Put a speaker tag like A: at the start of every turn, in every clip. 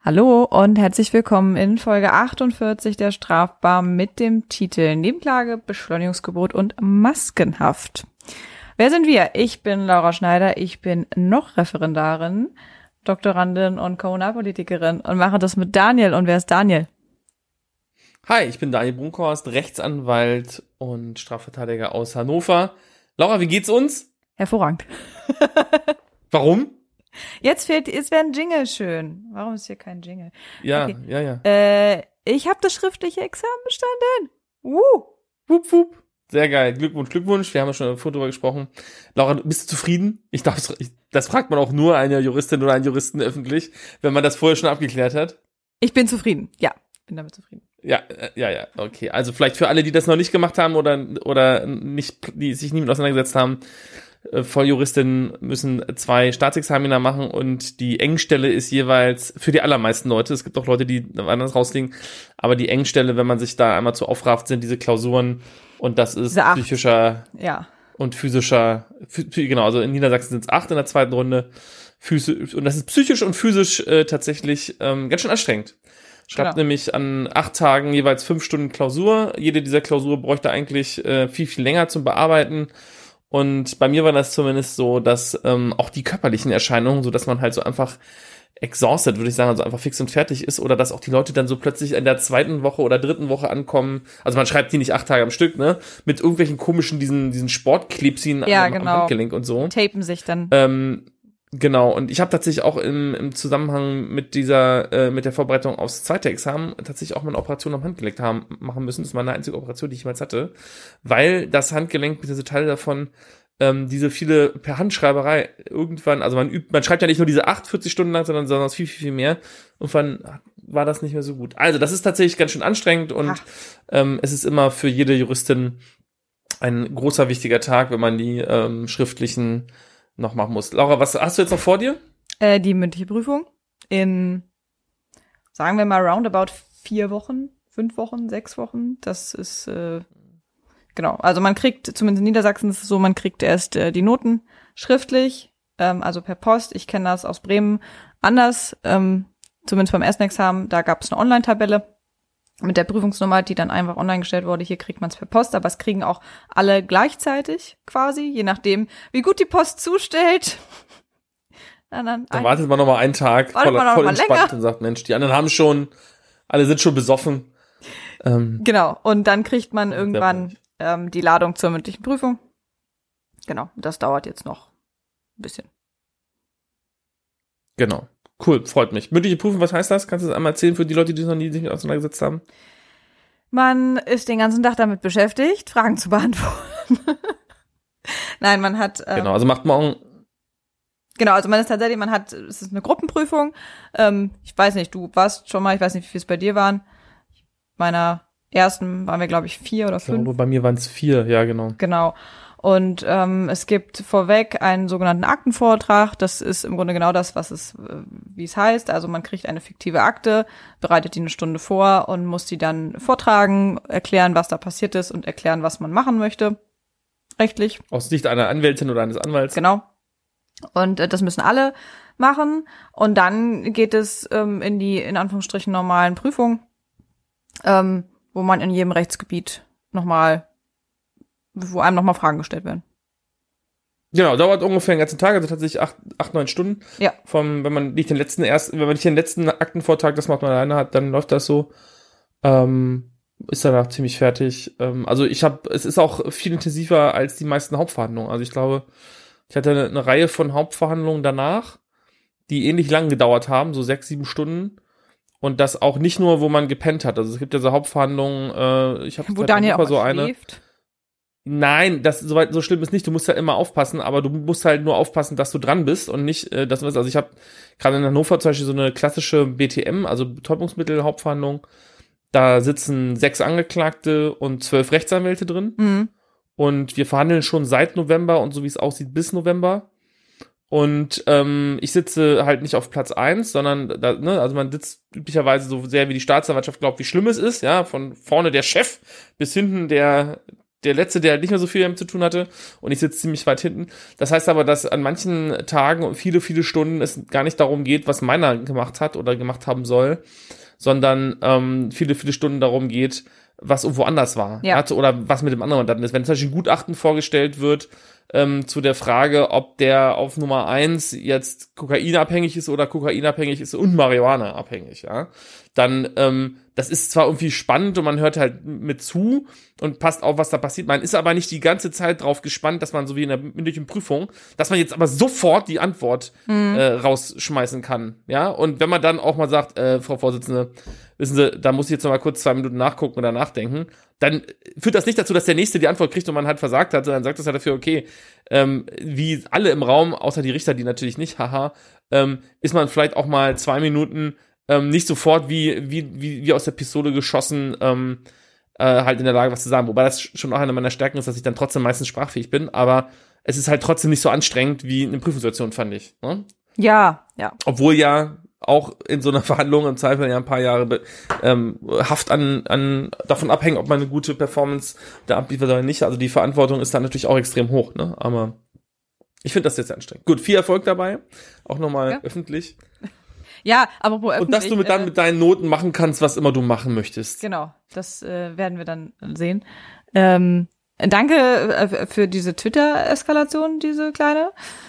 A: Hallo und herzlich willkommen in Folge 48 der Strafbar mit dem Titel Nebenklage, Beschleunigungsgebot und Maskenhaft. Wer sind wir? Ich bin Laura Schneider, ich bin noch Referendarin, Doktorandin und Kommunalpolitikerin und mache das mit Daniel. Und wer ist Daniel?
B: Hi, ich bin Daniel Brunkhorst, Rechtsanwalt und Strafverteidiger aus Hannover. Laura, wie geht's uns?
A: Hervorragend.
B: Warum?
A: Jetzt wäre ein Jingle schön. Warum ist hier kein Jingle?
B: Ja,
A: okay.
B: ja.
A: Ich habe das schriftliche Examen bestanden.
B: Wupp, wupp. Sehr geil. Glückwunsch. Wir haben ja schon davor drüber gesprochen. Laura, bist du zufrieden? Das fragt man auch nur eine Juristin oder einen Juristen öffentlich, wenn man das vorher schon abgeklärt hat.
A: Ich bin zufrieden. Ja, bin damit zufrieden.
B: Ja, okay. Also vielleicht für alle, die das noch nicht gemacht haben oder nicht, die sich nie mit auseinandergesetzt haben, Volljuristinnen müssen 2 Staatsexamina machen und die Engstelle ist jeweils für die allermeisten Leute, es gibt auch Leute, die anders rausliegen, aber die Engstelle, wenn man sich da einmal zu aufrafft, sind diese Klausuren und das ist psychischer und physischer, genau, also in Niedersachsen sind es 8 in der zweiten Runde, und das ist psychisch und physisch tatsächlich ganz schön anstrengend. Schreibt nämlich an 8 Tagen jeweils 5 Stunden Klausur. Jede dieser Klausur bräuchte eigentlich viel, viel länger zum Bearbeiten. Und bei mir war das zumindest so, dass auch die körperlichen Erscheinungen, so dass man halt so einfach exhausted, würde ich sagen, also einfach fix und fertig ist, oder dass auch die Leute dann so plötzlich in der 2. Woche oder 3. Woche ankommen. Also man schreibt die nicht 8 Tage am Stück, ne? Mit irgendwelchen komischen, diesen Sportklebschen am Handgelenk und so.
A: Tapen sich dann.
B: Genau, und ich habe tatsächlich auch im Zusammenhang mit der Vorbereitung aufs zweite Examen tatsächlich auch mal eine Operation am Handgelenk machen müssen. Das war meine einzige Operation, die ich jemals hatte, weil das Handgelenk, beziehungsweise Teile davon, diese viele per Handschreiberei irgendwann, also man schreibt ja nicht nur diese 48 Stunden lang, sondern viel, viel, viel mehr. Irgendwann war das nicht mehr so gut. Also das ist tatsächlich ganz schön anstrengend und es ist immer für jede Juristin ein großer, wichtiger Tag, wenn man die schriftlichen noch machen muss. Laura, was hast du jetzt noch vor dir?
A: Die mündliche Prüfung in, sagen wir mal, roundabout 4 Wochen, 5 Wochen, 6 Wochen. Das ist, genau. Also man kriegt, zumindest in Niedersachsen ist es so, man kriegt erst die Noten schriftlich, also per Post. Ich kenne das aus Bremen anders, zumindest beim ersten Examen. Da gab es eine Online-Tabelle mit der Prüfungsnummer, die dann einfach online gestellt wurde. Hier kriegt man es per Post, aber es kriegen auch alle gleichzeitig quasi, je nachdem, wie gut die Post zustellt.
B: Dann wartet man noch mal einen Tag voll entspannt und sagt, Mensch, die anderen alle sind schon besoffen.
A: Genau, und dann kriegt man irgendwann die Ladung zur mündlichen Prüfung. Genau, das dauert jetzt noch ein bisschen.
B: Genau. Cool, freut mich. Mündliche Prüfung, was heißt das? Kannst du das einmal erzählen für die Leute, die sich noch nie mit auseinandergesetzt haben?
A: Man ist den ganzen Tag damit beschäftigt, Fragen zu beantworten. Nein, man hat...
B: genau, also macht morgen...
A: Genau, also es ist eine Gruppenprüfung. Ich weiß nicht, du warst schon mal, ich weiß nicht, wie viel es bei dir waren. Meiner ersten waren wir, glaube ich, 4 oder 5.
B: Ich glaube, bei mir waren es 4, ja, genau.
A: Genau. Und es gibt vorweg einen sogenannten Aktenvortrag. Das ist im Grunde genau das, wie es heißt. Also man kriegt eine fiktive Akte, bereitet die eine Stunde vor und muss die dann vortragen, erklären, was da passiert ist und erklären, was man machen möchte. Rechtlich.
B: Aus Sicht einer Anwältin oder eines Anwalts.
A: Genau. Und das müssen alle machen. Und dann geht es in die, in Anführungsstrichen, normalen Prüfungen, wo man in jedem Rechtsgebiet wo einem nochmal Fragen gestellt werden.
B: Genau, dauert ungefähr den ganzen Tag, also tatsächlich 8-9 Stunden.
A: Ja.
B: Wenn man nicht den letzten Aktenvortrag, das macht man alleine hat, dann läuft das so. Ist danach ziemlich fertig. Es ist auch viel intensiver als die meisten Hauptverhandlungen. Also ich glaube, ich hatte eine Reihe von Hauptverhandlungen danach, die ähnlich lang gedauert haben, so 6-7 Stunden. Und das auch nicht nur, wo man gepennt hat. Also es gibt ja so Hauptverhandlungen,
A: wo Daniel auch
B: so eine.
A: Schläft.
B: Nein, so schlimm ist nicht. Du musst halt immer aufpassen, aber du musst halt nur aufpassen, dass du dran bist und nicht, also ich habe gerade in Hannover zum Beispiel so eine klassische BTM, also Betäubungsmittel-Hauptverhandlung. Da sitzen 6 Angeklagte und 12 Rechtsanwälte drin.
A: Mhm.
B: Und wir verhandeln schon seit November und so wie es aussieht bis November. Und ich sitze halt nicht auf Platz 1, sondern also man sitzt üblicherweise so sehr, wie die Staatsanwaltschaft glaubt, wie schlimm es ist, ja, von vorne der Chef bis hinten der der Letzte, der nicht mehr so viel damit zu tun hatte und ich sitze ziemlich weit hinten. Das heißt aber, dass an manchen Tagen und viele, viele Stunden es gar nicht darum geht, was meiner gemacht hat oder gemacht haben soll, sondern viele, viele Stunden darum geht, was irgendwo anders war.
A: Ja.
B: Oder was mit dem anderen dann ist. Wenn zum Beispiel ein Gutachten vorgestellt wird zu der Frage, ob der auf Nummer 1 jetzt kokainabhängig ist oder kokainabhängig ist und Marihuana-abhängig, ja, dann das ist zwar irgendwie spannend und man hört halt mit zu und passt auf, was da passiert. Man ist aber nicht die ganze Zeit drauf gespannt, dass man so wie in der mündlichen Prüfung, dass man jetzt aber sofort die Antwort rausschmeißen kann. Ja, und wenn man dann auch mal sagt, Frau Vorsitzende, wissen Sie, da muss ich jetzt noch mal kurz 2 Minuten nachgucken oder nachdenken, dann führt das nicht dazu, dass der Nächste die Antwort kriegt und man halt versagt hat, sondern sagt das halt dafür, okay, wie alle im Raum, außer die Richter, die natürlich nicht, haha, ist man vielleicht auch mal 2 Minuten nicht sofort wie aus der Pistole geschossen halt in der Lage, was zu sagen. Wobei das schon auch eine meiner Stärken ist, dass ich dann trotzdem meistens sprachfähig bin, aber es ist halt trotzdem nicht so anstrengend wie eine Prüfungssituation, fand ich. Ne?
A: Ja.
B: Obwohl ja auch in so einer Verhandlung im Zweifel ja ein paar Jahre Haft davon abhängen, ob man eine gute Performance da abliefert oder nicht. Also die Verantwortung ist dann natürlich auch extrem hoch, ne? Aber ich finde das jetzt anstrengend. Gut, viel Erfolg dabei, auch nochmal öffentlich.
A: Ja, aber wo öffentlich.
B: Und dass du dann mit deinen Noten machen kannst, was immer du machen möchtest.
A: Genau, das werden wir dann sehen. Danke für diese Twitter-Eskalation, diese kleine.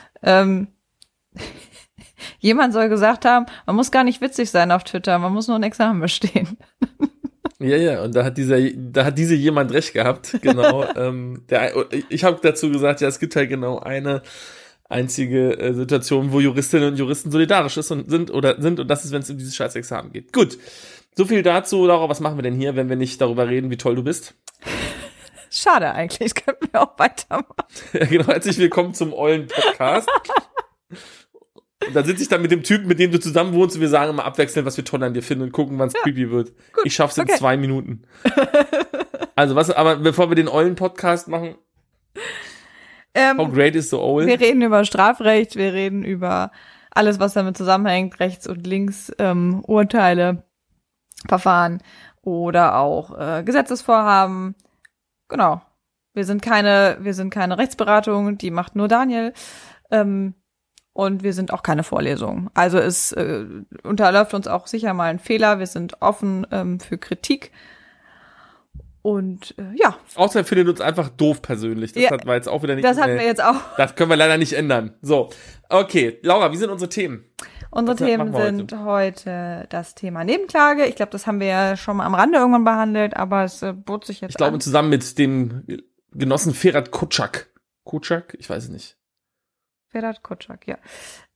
A: Jemand soll gesagt haben, man muss gar nicht witzig sein auf Twitter, man muss nur ein Examen bestehen.
B: Ja, und da hat diese jemand recht gehabt, genau. Ich habe dazu gesagt, ja, es gibt halt genau eine einzige Situation, wo Juristinnen und Juristen solidarisch sind und das ist, wenn es um dieses scheiß Examen geht. Gut, so viel dazu, Laura, was machen wir denn hier, wenn wir nicht darüber reden, wie toll du bist?
A: Schade eigentlich, könnten wir auch weitermachen.
B: Ja, genau, herzlich willkommen zum Eulen-Podcast. Und dann sitze ich dann mit dem Typen, mit dem du zusammen wohnst und wir sagen immer abwechselnd, was wir toll an dir finden und gucken, wann es creepy wird. Gut, ich schaff's in 2 Minuten. Also aber bevor wir den Eulen-Podcast machen, how great is the Owl?
A: Wir reden über Strafrecht, wir reden über alles, was damit zusammenhängt, rechts und links, Urteile, Verfahren oder auch Gesetzesvorhaben. Genau. Wir sind keine Rechtsberatung, die macht nur Daniel. Und wir sind auch keine Vorlesung. Also es unterläuft uns auch sicher mal ein Fehler. Wir sind offen für Kritik. Und ja.
B: Außer findet uns einfach doof persönlich. Das hatten wir jetzt auch wieder nicht.
A: Das hatten wir jetzt auch.
B: Das können wir leider nicht ändern. So, okay. Laura, wie sind unsere Themen?
A: Unsere Themen sind heute das Thema Nebenklage. Ich glaube, das haben wir ja schon mal am Rande irgendwann behandelt, aber es bot sich jetzt
B: Ich glaube, zusammen mit dem Genossen Ferhat Kocak. Kocak? Ich weiß es nicht.
A: Ferhat Kocak, ja.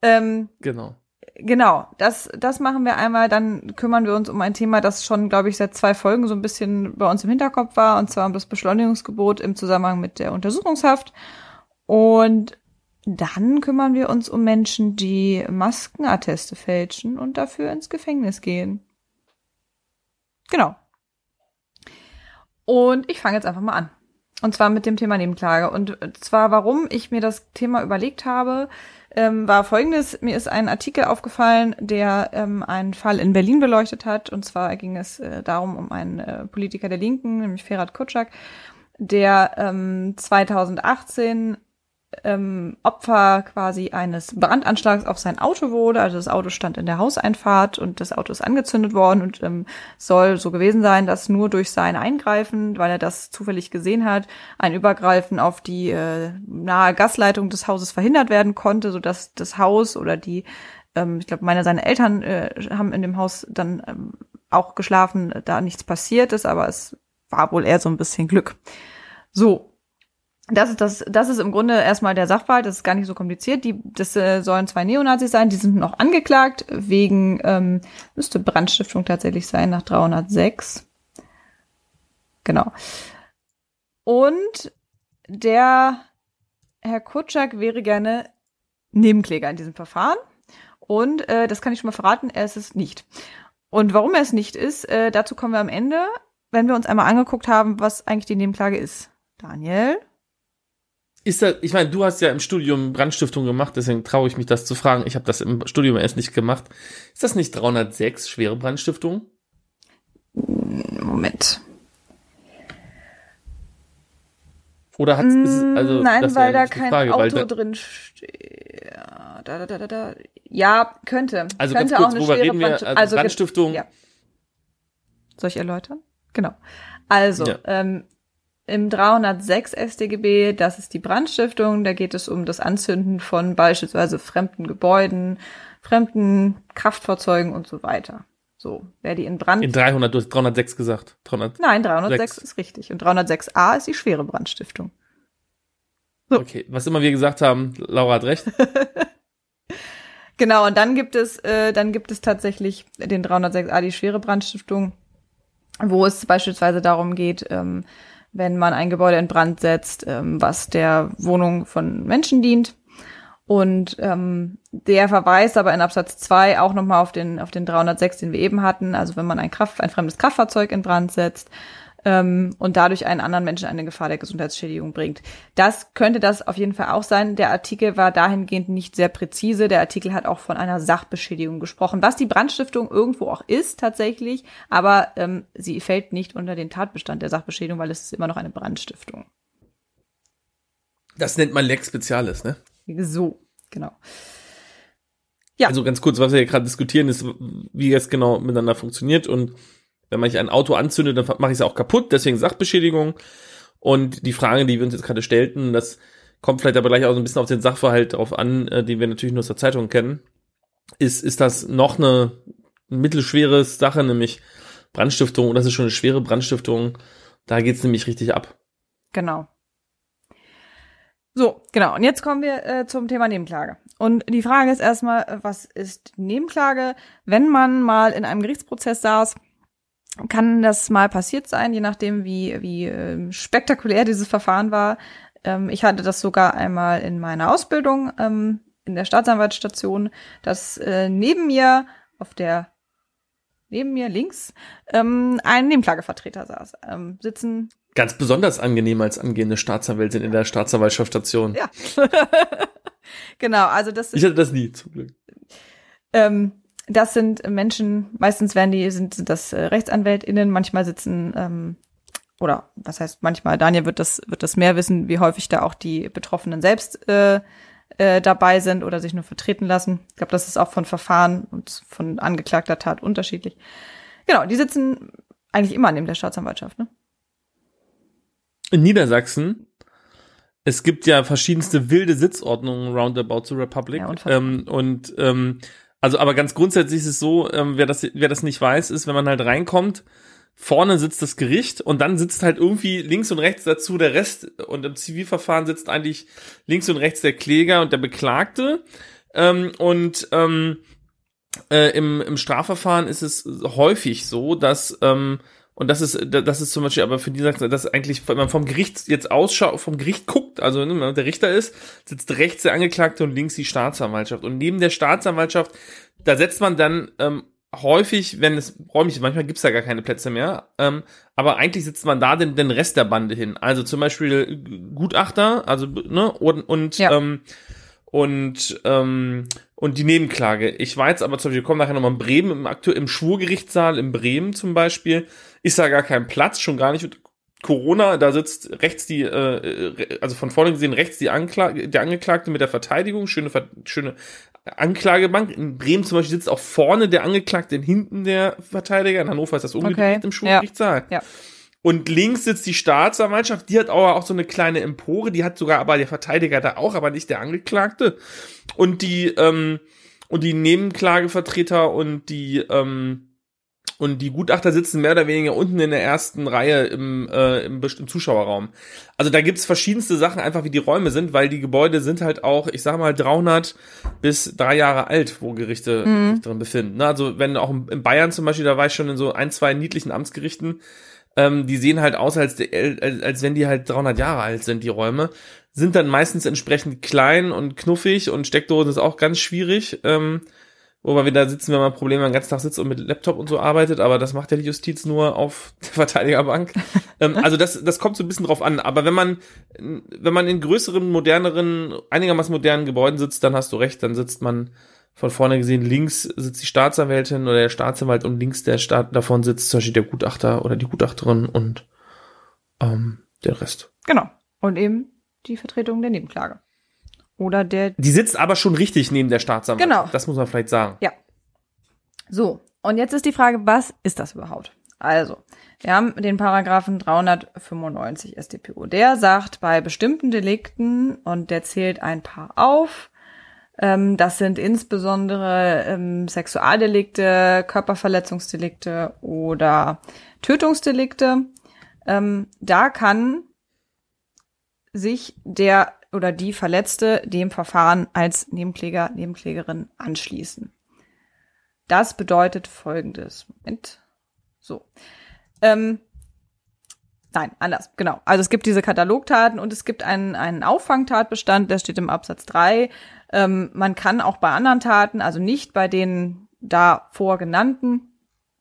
B: Genau,
A: das machen wir einmal, dann kümmern wir uns um ein Thema, das schon, glaube ich, seit 2 Folgen so ein bisschen bei uns im Hinterkopf war, und zwar um das Beschleunigungsgebot im Zusammenhang mit der Untersuchungshaft. Und dann kümmern wir uns um Menschen, die Maskenatteste fälschen und dafür ins Gefängnis gehen. Genau. Und ich fange jetzt einfach mal an. Und zwar mit dem Thema Nebenklage. Und zwar, warum ich mir das Thema überlegt habe, war Folgendes. Mir ist ein Artikel aufgefallen, der einen Fall in Berlin beleuchtet hat. Und zwar ging es darum, um einen Politiker der Linken, nämlich Ferhat Kocak, der 2018 Opfer quasi eines Brandanschlags auf sein Auto wurde. Also das Auto stand in der Hauseinfahrt und das Auto ist angezündet worden und soll so gewesen sein, dass nur durch sein Eingreifen, weil er das zufällig gesehen hat, ein Übergreifen auf die nahe Gasleitung des Hauses verhindert werden konnte, sodass das Haus oder die, ich glaube, seine Eltern haben in dem Haus dann auch geschlafen, da nichts passiert ist, aber es war wohl eher so ein bisschen Glück. So. Das ist im Grunde erstmal der Sachverhalt, das ist gar nicht so kompliziert. Das sollen 2 Neonazis sein, die sind noch angeklagt wegen, müsste Brandstiftung tatsächlich sein, nach 306. Genau. Und der Herr Kocak wäre gerne Nebenkläger in diesem Verfahren. Und das kann ich schon mal verraten, er ist es nicht. Und warum er es nicht ist, dazu kommen wir am Ende, wenn wir uns einmal angeguckt haben, was eigentlich die Nebenklage ist. Daniel?
B: Ist das, ich meine, du hast ja im Studium Brandstiftung gemacht, deswegen traue ich mich, das zu fragen. Ich habe das im Studium erst nicht gemacht. Ist das nicht 306, schwere Brandstiftung?
A: Moment.
B: Oder hat es, also
A: nein,
B: das
A: weil
B: ja
A: da kein
B: Frage,
A: Auto drin steht. Ja, könnte.
B: Also
A: könnte
B: ganz kurz,
A: auch eine
B: worüber
A: schwere
B: reden wir? Also Brandstiftung.
A: Ja. Soll ich erläutern? Genau. Also,
B: Ja.
A: im 306 StGB, das ist die Brandstiftung, da geht es um das Anzünden von beispielsweise fremden Gebäuden, fremden Kraftfahrzeugen und so weiter. So, wer die in Brand...
B: In 300, du hast 306 gesagt.
A: Nein, 306 ist richtig. Und 306a ist die schwere Brandstiftung. So.
B: Okay, was immer wir gesagt haben, Laura hat recht.
A: Genau, und dann gibt es tatsächlich den 306a, die schwere Brandstiftung, wo es beispielsweise darum geht, wenn man ein Gebäude in Brand setzt, was der Wohnung von Menschen dient. Und der verweist aber in Absatz 2 auch nochmal auf den 306, den wir eben hatten. Also wenn man ein fremdes Kraftfahrzeug in Brand setzt und dadurch einen anderen Menschen eine Gefahr der Gesundheitsschädigung bringt. Das könnte das auf jeden Fall auch sein. Der Artikel war dahingehend nicht sehr präzise. Der Artikel hat auch von einer Sachbeschädigung gesprochen, was die Brandstiftung irgendwo auch ist tatsächlich. Aber sie fällt nicht unter den Tatbestand der Sachbeschädigung, weil es ist immer noch eine Brandstiftung.
B: Das nennt man Lex Specialis, ne?
A: So, genau. Ja.
B: Also ganz kurz, was wir hier gerade diskutieren, ist, wie das genau miteinander funktioniert. Und wenn man ein Auto anzündet, dann mache ich es auch kaputt, deswegen Sachbeschädigung. Und die Frage, die wir uns jetzt gerade stellten, das kommt vielleicht aber gleich auch so ein bisschen auf den Sachverhalt drauf an, den wir natürlich nur aus der Zeitung kennen, ist das noch eine mittelschwere Sache, nämlich Brandstiftung, und das ist schon eine schwere Brandstiftung, da geht's nämlich richtig ab.
A: Genau. So, genau. Und jetzt kommen wir zum Thema Nebenklage. Und die Frage ist erstmal, was ist Nebenklage? Wenn man mal in einem Gerichtsprozess saß, kann das mal passiert sein, je nachdem, wie spektakulär dieses Verfahren war. Ich hatte das sogar einmal in meiner Ausbildung in der Staatsanwaltsstation, dass neben mir links ein Nebenklagevertreter saß. Sitzen.
B: Ganz besonders angenehm als angehende Staatsanwältin in der Staatsanwaltschaftsstation.
A: Ja. Genau, also das
B: Ich hatte das nie, zum Glück.
A: Das sind Menschen, meistens sind das RechtsanwältInnen, manchmal sitzen, oder was heißt manchmal, Daniel wird das mehr wissen, wie häufig da auch die Betroffenen selbst dabei sind oder sich nur vertreten lassen. Ich glaube, das ist auch von Verfahren und von angeklagter Tat unterschiedlich. Genau, die sitzen eigentlich immer neben der Staatsanwaltschaft, ne?
B: In Niedersachsen, es gibt ja verschiedenste wilde Sitzordnungen roundabout zur Republic. Ja, also aber ganz grundsätzlich ist es so, wer das nicht weiß, ist, wenn man halt reinkommt, vorne sitzt das Gericht und dann sitzt halt irgendwie links und rechts dazu der Rest, und im Zivilverfahren sitzt eigentlich links und rechts der Kläger und der Beklagte, im Strafverfahren ist es häufig so, dass und das ist zum Beispiel aber für die Sache, dass eigentlich, wenn man vom Gericht jetzt vom Gericht guckt, also wenn man der Richter ist, sitzt rechts der Angeklagte und links die Staatsanwaltschaft. Und neben der Staatsanwaltschaft, da setzt man dann häufig, wenn es räumlich ist, manchmal gibt's da gar keine Plätze mehr, aber eigentlich sitzt man da den Rest der Bande hin. Also zum Beispiel Gutachter, also ne, und die Nebenklage. Ich war jetzt aber zum Beispiel, wir kommen nachher nochmal in Bremen, im Schwurgerichtssaal in Bremen zum Beispiel, ist da gar kein Platz, schon gar nicht mit Corona, da sitzt rechts also von vorne gesehen rechts der Angeklagte mit der Verteidigung, schöne Anklagebank. In Bremen zum Beispiel sitzt auch vorne der Angeklagte, hinten der Verteidiger. In Hannover ist das umgedreht im Schwurgerichtssaal. Ja. Und links sitzt die Staatsanwaltschaft, die hat auch so eine kleine Empore, die hat sogar aber der Verteidiger da auch, aber nicht der Angeklagte. Und die Nebenklagevertreter und die Gutachter sitzen mehr oder weniger unten in der ersten Reihe im Zuschauerraum. Also da gibt's verschiedenste Sachen, einfach wie die Räume sind, weil die Gebäude sind halt auch, ich sag mal, 300 bis 3 Jahre alt, wo Gerichte sich drin befinden. Also wenn auch in Bayern zum Beispiel, da war ich schon in so 1, 2 niedlichen Amtsgerichten, die sehen halt aus, als wenn die halt 300 Jahre alt sind, die Räume. Sind dann meistens entsprechend klein und knuffig, und Steckdosen ist auch ganz schwierig. Wobei wir da sitzen, wenn man Probleme den ganzen Tag sitzt und mit Laptop und so arbeitet, aber das macht ja die Justiz nur auf der Verteidigerbank. Also das kommt so ein bisschen drauf an. Aber wenn man in größeren, moderneren, einigermaßen modernen Gebäuden sitzt, dann hast du recht, dann sitzt man von vorne gesehen, links sitzt die Staatsanwältin oder der Staatsanwalt und links davon sitzt zum Beispiel der Gutachter oder die Gutachterin und der Rest.
A: Genau. Und eben die Vertretung der Nebenklage. Oder
B: Die sitzt aber schon richtig neben der Staatsanwaltschaft.
A: Genau.
B: Das muss man vielleicht sagen.
A: Ja. So, und jetzt ist die Frage, was ist das überhaupt? Also, wir haben den Paragraphen 395 StPO. Der sagt, bei bestimmten Delikten, und der zählt ein paar auf, das sind insbesondere Sexualdelikte, Körperverletzungsdelikte oder Tötungsdelikte, da kann sich der oder die Verletzte dem Verfahren als Nebenkläger, Nebenklägerin anschließen. Das bedeutet Folgendes. Moment. So. Nein, anders. Genau. Also es gibt diese Katalogtaten und es gibt einen Auffangtatbestand, der steht im Absatz 3. Man kann auch bei anderen Taten, also nicht bei den davor genannten,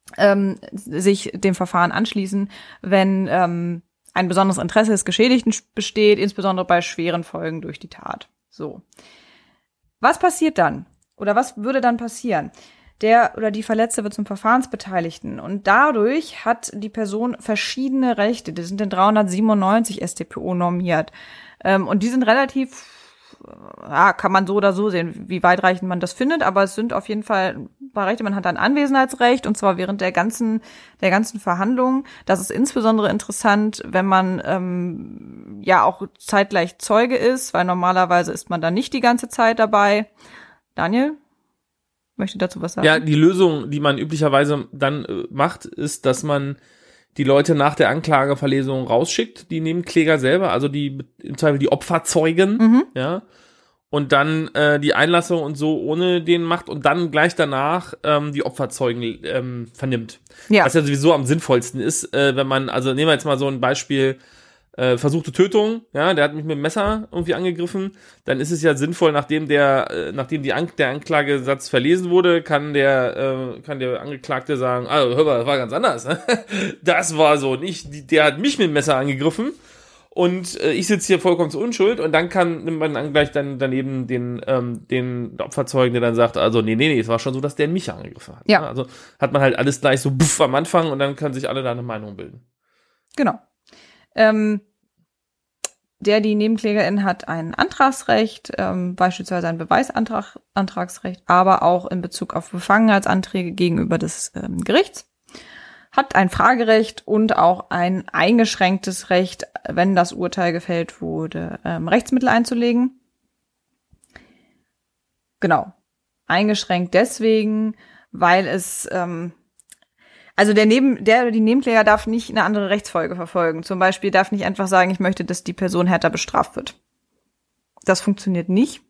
A: sich dem Verfahren anschließen, wenn ein besonderes Interesse des Geschädigten besteht, insbesondere bei schweren Folgen durch die Tat. So. Was passiert dann? Oder was würde dann passieren? Der oder die Verletzte wird zum Verfahrensbeteiligten und dadurch hat die Person verschiedene Rechte. Die sind in 397 StPO normiert. Und die sind relativ, ja, kann man so oder so sehen, wie weitreichend man das findet, aber es sind auf jeden Fall ein paar Rechte. Man hat ein Anwesenheitsrecht und zwar während der ganzen Verhandlungen. Das ist insbesondere interessant, wenn man ja auch zeitgleich Zeuge ist, weil normalerweise ist man dann nicht die ganze Zeit dabei. Daniel? Möchte dazu was sagen?
B: Ja, die Lösung, die man üblicherweise dann macht, ist, dass man die Leute nach der Anklageverlesung rausschickt, die Nebenkläger selber, also im Zweifel die Opferzeugen, ja, und dann die Einlassung und so ohne den macht und dann gleich danach die Opferzeugen vernimmt.
A: Ja.
B: Was ja sowieso am sinnvollsten ist, wenn man, also nehmen wir jetzt mal so ein Beispiel, versuchte Tötung, ja, der hat mich mit dem Messer irgendwie angegriffen, dann ist es ja sinnvoll, nachdem der Anklagesatz verlesen wurde, kann der Angeklagte sagen, hör mal, das war ganz anders, das war so nicht, der hat mich mit dem Messer angegriffen und ich sitze hier vollkommen zur Unschuld und dann nimmt man dann gleich dann daneben den Opferzeugen, der dann sagt, also nee, es war schon so, dass der mich angegriffen hat.
A: Ja.
B: Also hat man halt alles gleich so am Anfang und dann können sich alle da eine Meinung bilden.
A: Genau. Die Nebenklägerin hat ein Antragsrecht, beispielsweise ein Beweisantragsrecht, aber auch in Bezug auf Befangenheitsanträge gegenüber des Gerichts, hat ein Fragerecht und auch ein eingeschränktes Recht, wenn das Urteil gefällt wurde, Rechtsmittel einzulegen. Genau. Eingeschränkt deswegen, weil es also die Nebenkläger darf nicht eine andere Rechtsfolge verfolgen. Zum Beispiel darf nicht einfach sagen, ich möchte, dass die Person härter bestraft wird. Das funktioniert nicht.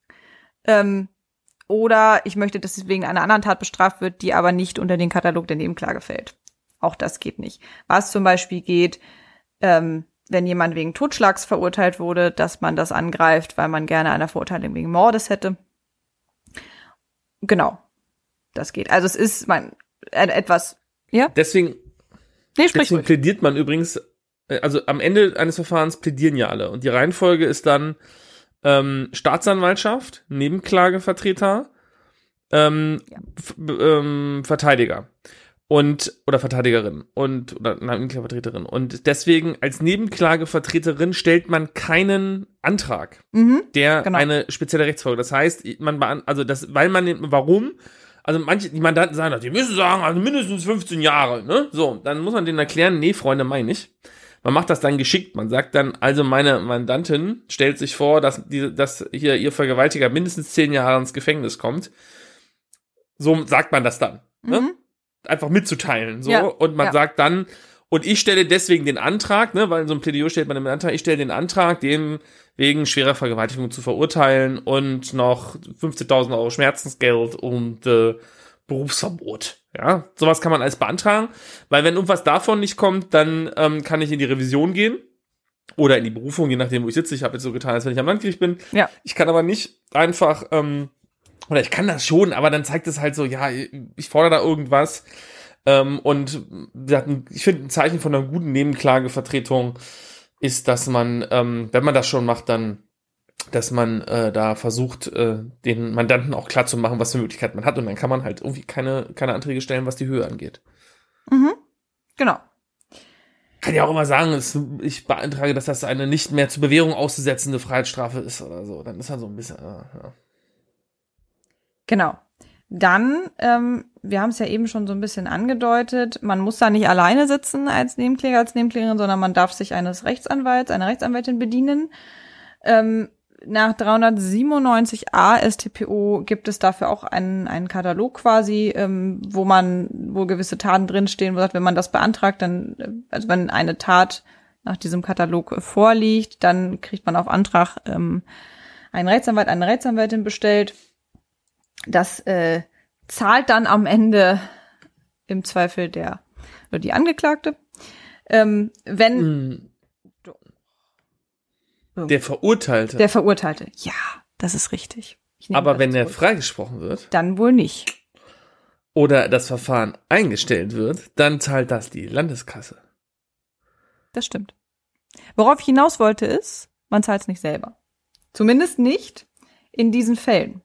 A: Oder ich möchte, dass sie wegen einer anderen Tat bestraft wird, die aber nicht unter den Katalog der Nebenklage fällt. Auch das geht nicht. Was zum Beispiel geht, wenn jemand wegen Totschlags verurteilt wurde, dass man das angreift, weil man gerne eine Verurteilung wegen Mordes hätte. Genau. Das geht. Also es ist etwas. Ja?
B: Deswegen
A: Deswegen
B: plädiert man übrigens, also am Ende eines Verfahrens plädieren ja alle. Und die Reihenfolge ist dann Staatsanwaltschaft, Nebenklagevertreter, Verteidiger oder Verteidigerin oder Nebenklagevertreterin. Und deswegen als Nebenklagevertreterin stellt man keinen Antrag, der eine spezielle Rechtsfolge. Das heißt, warum? Also die Mandanten sagen, die müssen sagen, also mindestens 15 Jahre, ne? So, dann muss man denen erklären, nee, Freunde, meine ich. Man macht das dann geschickt. Man sagt dann, also meine Mandantin stellt sich vor, dass hier ihr Vergewaltiger mindestens 10 Jahre ins Gefängnis kommt. So sagt man das dann, ne? Einfach mitzuteilen, so. Ja, und man sagt dann, und ich stelle deswegen den Antrag, ne, weil in so einem Plädoyer stellt man den Antrag, ich stelle den Antrag, den wegen schwerer Vergewaltigung zu verurteilen und noch 15.000 Euro Schmerzensgeld und Berufsverbot. Ja, sowas kann man alles beantragen, weil wenn irgendwas davon nicht kommt, dann kann ich in die Revision gehen oder in die Berufung, je nachdem, wo ich sitze. Ich habe jetzt so getan, als wenn ich am Landgericht bin. Ja. Ich kann aber nicht einfach, oder ich kann das schon, aber dann zeigt es halt so, ja, ich fordere da irgendwas. Und ich finde, ein Zeichen von einer guten Nebenklagevertretung ist, dass man, wenn man das schon macht, dann, dass man da versucht, den Mandanten auch klar zu machen, was für Möglichkeiten man hat. Und dann kann man halt irgendwie keine Anträge stellen, was die Höhe angeht.
A: Genau.
B: kann ja auch immer sagen, ich beantrage, dass das eine nicht mehr zur Bewährung auszusetzende Freiheitsstrafe ist oder so. Dann ist er so ein bisschen, ja.
A: Genau. Dann, wir haben es ja eben schon so ein bisschen angedeutet, man muss da nicht alleine sitzen als Nebenkläger, als Nebenklägerin, sondern man darf sich eines Rechtsanwalts, einer Rechtsanwältin bedienen. Nach 397a StPO gibt es dafür auch einen Katalog quasi, wo gewisse Taten drinstehen, wo sagt, wenn man das beantragt, dann, also wenn eine Tat nach diesem Katalog vorliegt, dann kriegt man auf Antrag einen Rechtsanwalt, eine Rechtsanwältin bestellt. Das zahlt dann am Ende im Zweifel die Angeklagte. Wenn
B: Der Verurteilte.
A: Der Verurteilte, ja, das ist richtig.
B: Aber wenn er freigesprochen wird,
A: dann wohl nicht.
B: Oder das Verfahren eingestellt wird, dann zahlt das die Landeskasse.
A: Das stimmt. Worauf ich hinaus wollte ist, man zahlt es nicht selber. Zumindest nicht in diesen Fällen.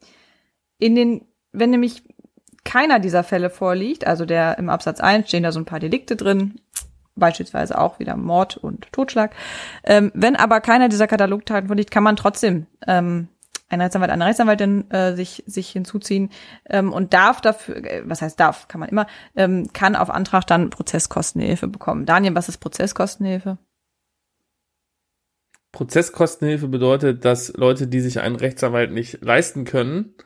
A: Wenn nämlich keiner dieser Fälle vorliegt, also der im Absatz 1 stehen da so ein paar Delikte drin, beispielsweise auch wieder Mord und Totschlag. Wenn aber keiner dieser Katalogtaten vorliegt, kann man trotzdem einen Rechtsanwalt, eine Rechtsanwältin sich hinzuziehen und darf dafür, was heißt darf, kann man immer, kann auf Antrag dann Prozesskostenhilfe bekommen. Daniel, was ist Prozesskostenhilfe?
B: Prozesskostenhilfe bedeutet, dass Leute, die sich einen Rechtsanwalt nicht leisten können,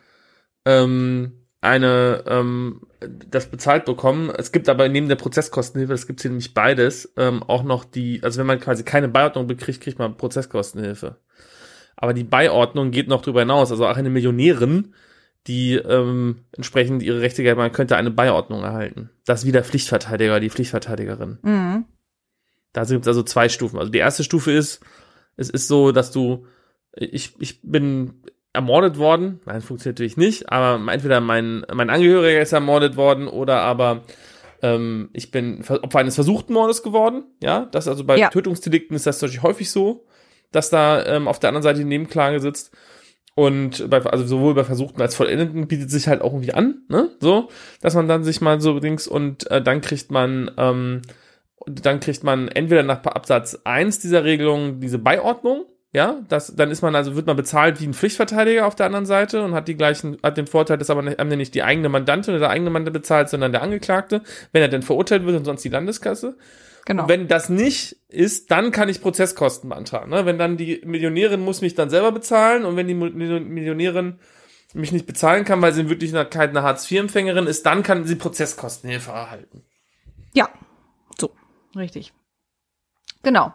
B: das bezahlt bekommen. Es gibt aber neben der Prozesskostenhilfe, das gibt's hier nämlich beides, auch noch also wenn man quasi keine Beiordnung bekriegt, kriegt man Prozesskostenhilfe. Aber die Beiordnung geht noch darüber hinaus. Also auch eine Millionärin, die entsprechend ihre Rechte gelten, man könnte eine Beiordnung erhalten. Das ist wie der Pflichtverteidiger oder die Pflichtverteidigerin.
A: Mhm.
B: Da gibt es also 2 Stufen. Also die erste Stufe ist, es ist so, dass ich bin ermordet worden. Nein, funktioniert natürlich nicht, aber entweder mein Angehöriger ist ermordet worden oder aber ich bin Opfer eines versuchten Mordes geworden. Ja, das also bei Tötungsdelikten ist das natürlich häufig so, dass da auf der anderen Seite die Nebenklage sitzt. Und also sowohl bei Versuchten als Vollendeten bietet sich halt auch irgendwie an, ne? So, dass man dann sich mal so dings und dann kriegt man entweder nach Absatz 1 dieser Regelung diese Beiordnung, ja, dann wird man bezahlt wie ein Pflichtverteidiger auf der anderen Seite und hat den Vorteil, dass aber nicht die eigene Mandantin oder der eigene Mandant bezahlt, sondern der Angeklagte, wenn er denn verurteilt wird und sonst die Landeskasse. Genau. Und wenn das nicht ist, dann kann ich Prozesskosten beantragen. Ne? Wenn dann die Millionärin muss mich dann selber bezahlen und wenn die Millionärin mich nicht bezahlen kann, weil sie in Wirklichkeit eine Hartz-IV-Empfängerin ist, dann kann sie Prozesskostenhilfe erhalten.
A: Ja, so, richtig. Genau.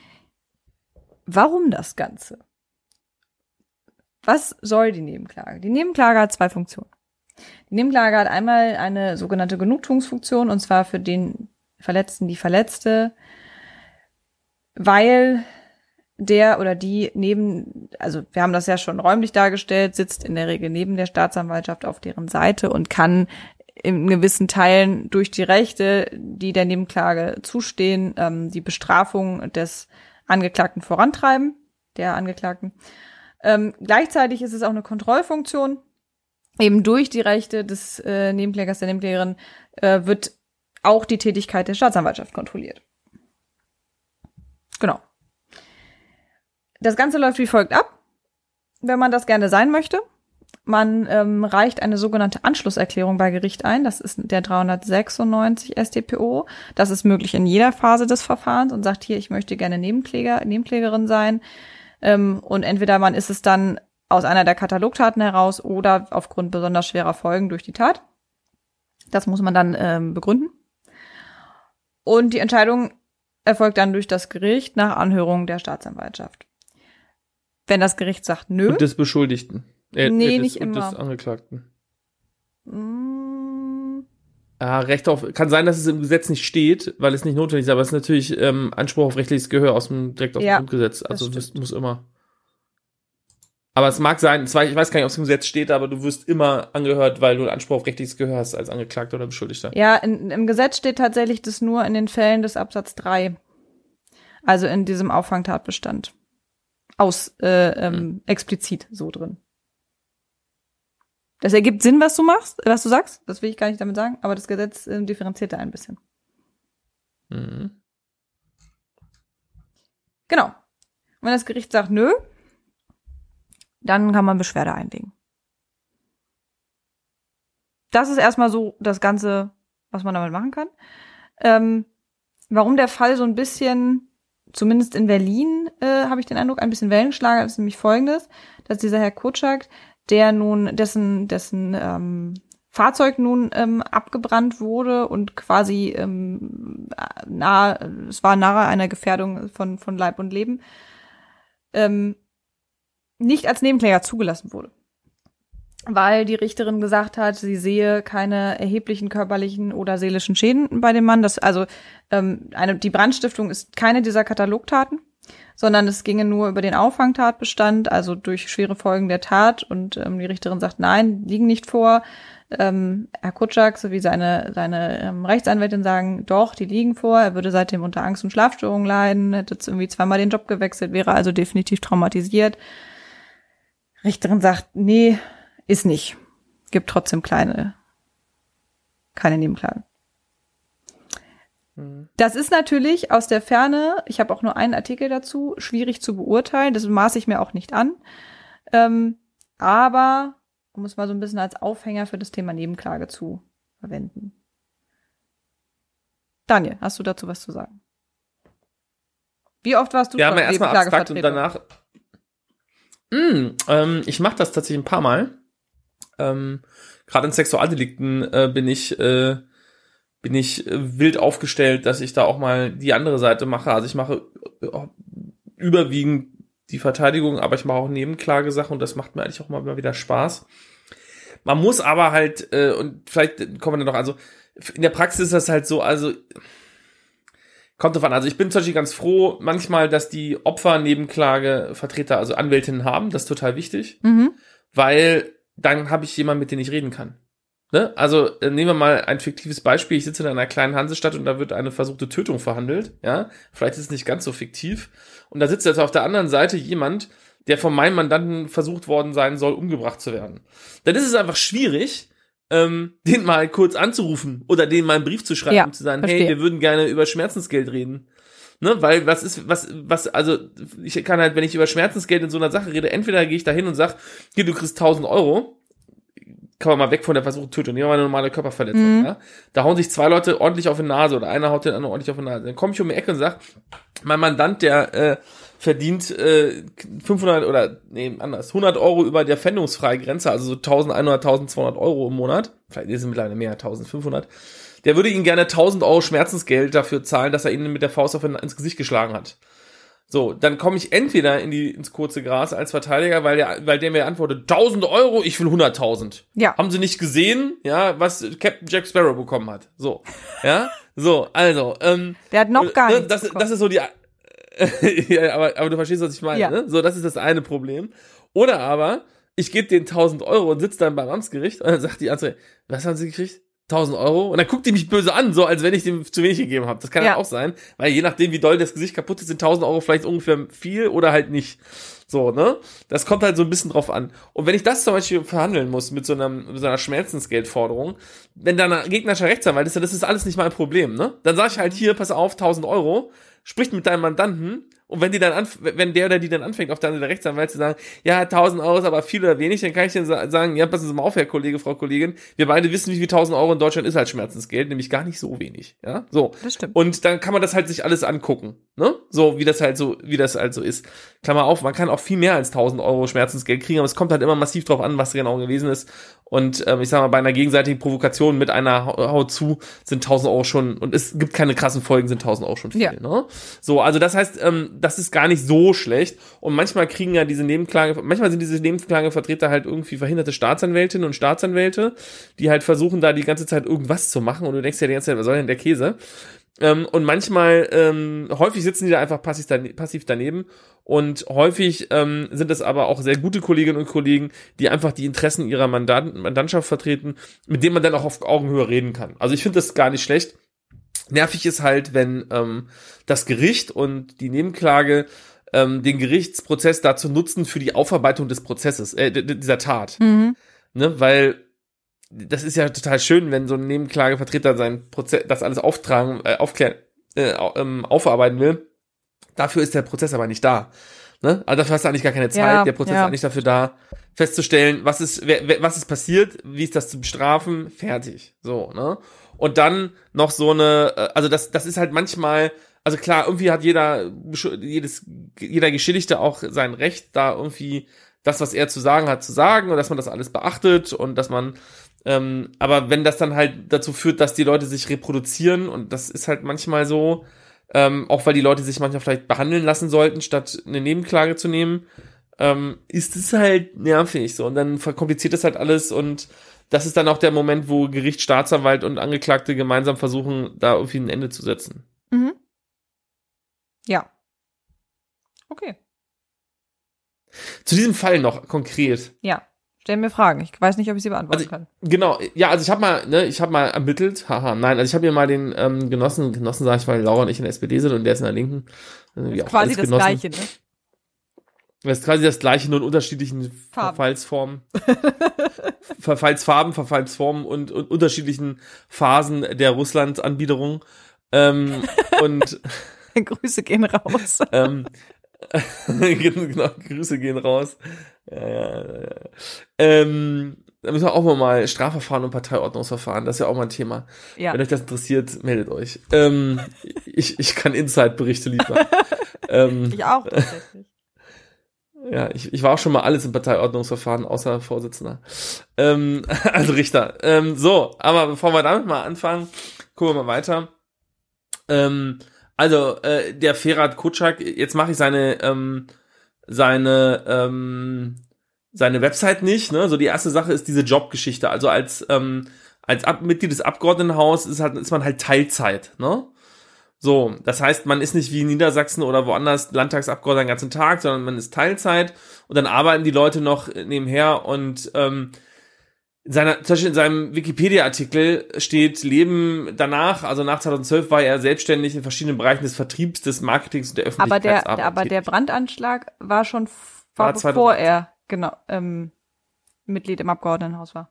A: Warum das Ganze? Was soll die Nebenklage? Die Nebenklage hat 2 Funktionen. Die Nebenklage hat einmal eine sogenannte Genugtuungsfunktion, und zwar für den Verletzten, die Verletzte, weil der oder die also wir haben das ja schon räumlich dargestellt, sitzt in der Regel neben der Staatsanwaltschaft auf deren Seite und kann in gewissen Teilen durch die Rechte, die der Nebenklage zustehen, die Bestrafung des Angeklagten vorantreiben, der Angeklagten. Gleichzeitig ist es auch eine Kontrollfunktion. Eben durch die Rechte des Nebenklägers, der Nebenklägerin, wird auch die Tätigkeit der Staatsanwaltschaft kontrolliert. Genau. Das Ganze läuft wie folgt ab, wenn man das gerne sein möchte. Man reicht eine sogenannte Anschlusserklärung bei Gericht ein. Das ist der 396 StPO. Das ist möglich in jeder Phase des Verfahrens und sagt hier, ich möchte gerne Nebenklägerin sein. Und entweder man ist es dann aus einer der Katalogtaten heraus oder aufgrund besonders schwerer Folgen durch die Tat. Das muss man dann begründen. Und die Entscheidung erfolgt dann durch das Gericht nach Anhörung der Staatsanwaltschaft. Wenn das Gericht sagt, nö.
B: Und des Beschuldigten.
A: Nicht immer.
B: Des Angeklagten. Kann sein, dass es im Gesetz nicht steht, weil es nicht notwendig ist, aber es ist natürlich Anspruch auf rechtliches Gehör direkt aus dem Grundgesetz. Also das muss immer. Aber es mag sein, ich weiß gar nicht, ob es im Gesetz steht, aber du wirst immer angehört, weil du einen Anspruch auf rechtliches Gehör hast als Angeklagter oder Beschuldigter.
A: Ja, im Gesetz steht tatsächlich das nur in den Fällen des Absatz 3. Also in diesem Auffangtatbestand. Explizit so drin. Das ergibt Sinn, was du sagst. Das will ich gar nicht damit sagen, aber das Gesetz differenziert da ein bisschen.
B: Mhm.
A: Genau. Und wenn das Gericht sagt, nö, dann kann man Beschwerde einlegen. Das ist erstmal so das Ganze, was man damit machen kann. Warum der Fall so ein bisschen, zumindest in Berlin, habe ich den Eindruck, ein bisschen Wellenschlager ist nämlich folgendes, dass dieser Herr Kutschak, der nun, dessen Fahrzeug nun abgebrannt wurde und quasi es war nahe einer Gefährdung von Leib und Leben, nicht als Nebenkläger zugelassen wurde. Weil die Richterin gesagt hat, sie sehe keine erheblichen körperlichen oder seelischen Schäden bei dem Mann. Die Brandstiftung ist keine dieser Katalogtaten, sondern es ginge nur über den Auffangtatbestand, also durch schwere Folgen der Tat. Und die Richterin sagt, nein, liegen nicht vor. Herr Kutschak sowie seine Rechtsanwältin sagen, doch, die liegen vor. Er würde seitdem unter Angst- und Schlafstörungen leiden, hätte jetzt irgendwie zweimal den Job gewechselt, wäre also definitiv traumatisiert. Richterin sagt, nee, ist nicht. Gibt trotzdem keine Nebenklagen. Das ist natürlich aus der Ferne, ich habe auch nur einen Artikel dazu, schwierig zu beurteilen. Das maße ich mir auch nicht an. Aber um es mal so ein bisschen als Aufhänger für das Thema Nebenklage zu verwenden. Daniel, hast du dazu was zu sagen? Wie oft warst du
B: schon Nebenklagevertreter? Und danach ich mache das tatsächlich ein paar Mal. Gerade in Sexualdelikten bin ich wild aufgestellt, dass ich da auch mal die andere Seite mache. Also ich mache überwiegend die Verteidigung, aber ich mache auch Nebenklagesachen und das macht mir eigentlich auch mal wieder Spaß. Man muss aber halt, und vielleicht kommen wir dann noch, also in der Praxis ist das halt so, also kommt drauf an. Also ich bin zum Beispiel ganz froh manchmal, dass die Opfer Nebenklagevertreter, also Anwältinnen haben. Das ist total wichtig, weil dann habe ich jemanden, mit dem ich reden kann. Ne? Also nehmen wir mal ein fiktives Beispiel. Ich sitze in einer kleinen Hansestadt und da wird eine versuchte Tötung verhandelt. Ja, vielleicht ist es nicht ganz so fiktiv. Und da sitzt jetzt auf der anderen Seite jemand, der von meinem Mandanten versucht worden sein soll, umgebracht zu werden. Dann ist es einfach schwierig, den mal kurz anzurufen oder denen mal einen Brief zu schreiben, und zu sagen, verstehe. Hey, wir würden gerne über Schmerzensgeld reden. Ne, weil also ich kann halt, wenn ich über Schmerzensgeld in so einer Sache rede, entweder gehe ich da hin und sag, hier, du kriegst 1.000 €, kann man mal weg von der versuchten Tötung, nehmen wir mal eine normale Körperverletzung, ja. Da hauen sich zwei Leute ordentlich auf die Nase oder einer haut den anderen ordentlich auf die Nase. Dann komme ich um die Ecke und sag, mein Mandant, der verdient 500 oder, nee, anders, 100 € über der Pfändungsfreigrenze, also so 1.100, 1.200 € im Monat, vielleicht ist es mittlerweile mehr, 1.500, der würde ihnen gerne 1.000 € Schmerzensgeld dafür zahlen, dass er ihnen mit der Faust ins Gesicht geschlagen hat. So, dann komme ich entweder ins kurze Gras als Verteidiger, weil der mir antwortet, 1.000 €, ich will 100.000. Ja. Haben Sie nicht gesehen, ja, was Captain Jack Sparrow bekommen hat? So, ja, so, also,
A: der hat noch gar nichts bekommen.
B: Das ist so die, ja, aber du verstehst, was ich meine, ja. Ne? So, das ist das eine Problem. Oder aber, ich gebe denen 1.000 € und sitze dann beim Amtsgericht und dann sagt die andere, was haben Sie gekriegt? 1.000 € und dann guckt die mich böse an, so als wenn ich dem zu wenig gegeben habe. Das kann ja auch sein, weil je nachdem, wie doll das Gesicht kaputt ist, sind 1.000 € vielleicht ungefähr viel oder halt nicht. So, ne? Das kommt halt so ein bisschen drauf an. Und wenn ich das zum Beispiel verhandeln muss mit so einer Schmerzensgeldforderung, wenn da ein gegnerischer Rechtsanwalt ist, dann ist das alles nicht mein Problem, ne? Dann sage ich halt hier, pass auf, 1.000 €, sprich mit deinem Mandanten. Und wenn der oder die dann anfängt, auf der Seite der Rechtsanwalt zu sagen, ja, 1.000 € ist aber viel oder wenig, dann kann ich dann sagen, ja, passen Sie mal auf, Herr Kollege, Frau Kollegin, wir beide wissen, wie viel 1.000 € in Deutschland ist halt Schmerzensgeld, nämlich gar nicht so wenig, ja, so.
A: Das stimmt.
B: Und dann kann man das halt sich alles angucken, ne, so, wie das halt so ist. Klammer auf, man kann auch viel mehr als 1.000 € Schmerzensgeld kriegen, aber es kommt halt immer massiv drauf an, was genau gewesen ist. Und ich sag mal, bei einer gegenseitigen Provokation mit einer Haut zu sind 1.000 € schon, und es gibt keine krassen Folgen, sind 1.000 € schon viel, ne? So, also das heißt, das ist gar nicht so schlecht. Und manchmal sind diese Nebenklagevertreter halt irgendwie verhinderte Staatsanwältinnen und Staatsanwälte, die halt versuchen, da die ganze Zeit irgendwas zu machen und du denkst ja die ganze Zeit, was soll denn der Käse? Und manchmal, häufig sitzen die da einfach passiv daneben und häufig sind es aber auch sehr gute Kolleginnen und Kollegen, die einfach die Interessen ihrer Mandantschaft vertreten, mit denen man dann auch auf Augenhöhe reden kann. Also ich finde das gar nicht schlecht. Nervig ist halt, wenn das Gericht und die Nebenklage den Gerichtsprozess dazu nutzen für die Aufarbeitung des Prozesses, dieser Tat. Ne? Weil das ist ja total schön, wenn so ein Nebenklagevertreter seinen Prozess, das alles aufarbeiten will. Dafür ist der Prozess aber nicht da. Ne? Also dafür hast du eigentlich gar keine Zeit.
A: Ja,
B: Der Prozess ist eigentlich dafür da, festzustellen, was ist passiert, wie ist das zu bestrafen, fertig. So, ne? Und dann noch so eine, also das ist halt manchmal, also klar, irgendwie hat jeder Geschädigte auch sein Recht, da irgendwie das, was er zu sagen hat, zu sagen und dass man das alles beachtet und dass man, aber wenn das dann halt dazu führt, dass die Leute sich reproduzieren und das ist halt manchmal so, auch weil die Leute sich manchmal vielleicht behandeln lassen sollten, statt eine Nebenklage zu nehmen, ist es halt nervig so und dann verkompliziert es halt alles und das ist dann auch der Moment, wo Gericht, Staatsanwalt und Angeklagte gemeinsam versuchen, da irgendwie ein Ende zu setzen.
A: Mhm. Ja. Okay.
B: Zu diesem Fall noch konkret.
A: Ja. Stell mir Fragen. Ich weiß nicht, ob ich sie beantworten kann.
B: Genau, ja, also ich habe mal ermittelt, also ich habe mir mal den Genossen sage ich, weil Laura und ich in der SPD sind und der ist in der Linken.
A: Das ist quasi das Gleiche, ne?
B: Das ist quasi das Gleiche, nur in unterschiedlichen Verfallsformen. Verfallsformen und unterschiedlichen Phasen der Russland-Anbiederung. Und
A: Grüße gehen raus.
B: Genau, Grüße gehen raus. Ja. Da müssen wir auch mal Strafverfahren und Parteiordnungsverfahren, das ist ja auch mal ein Thema. Ja. Wenn euch das interessiert, meldet euch. Ich kann Inside-Berichte liefern.
A: Ich auch tatsächlich.
B: Ja, ich war auch schon mal alles im Parteiordnungsverfahren, außer Vorsitzender. Also Richter. So, aber bevor wir damit mal anfangen, gucken wir mal weiter. Also, der Ferhat Koçak, jetzt mache ich seine Website nicht, ne? So die erste Sache ist diese Jobgeschichte. Also als Mitglied des Abgeordnetenhauses ist man halt Teilzeit, ne? So, das heißt, man ist nicht wie in Niedersachsen oder woanders Landtagsabgeordneter den ganzen Tag, sondern man ist Teilzeit und dann arbeiten die Leute noch nebenher und zum Beispiel in seinem Wikipedia-Artikel steht Leben danach, also nach 2012 war er selbstständig in verschiedenen Bereichen des Vertriebs, des Marketings und der Öffentlichkeitsarbeit.
A: Aber der Brandanschlag war schon bevor er Mitglied im Abgeordnetenhaus war.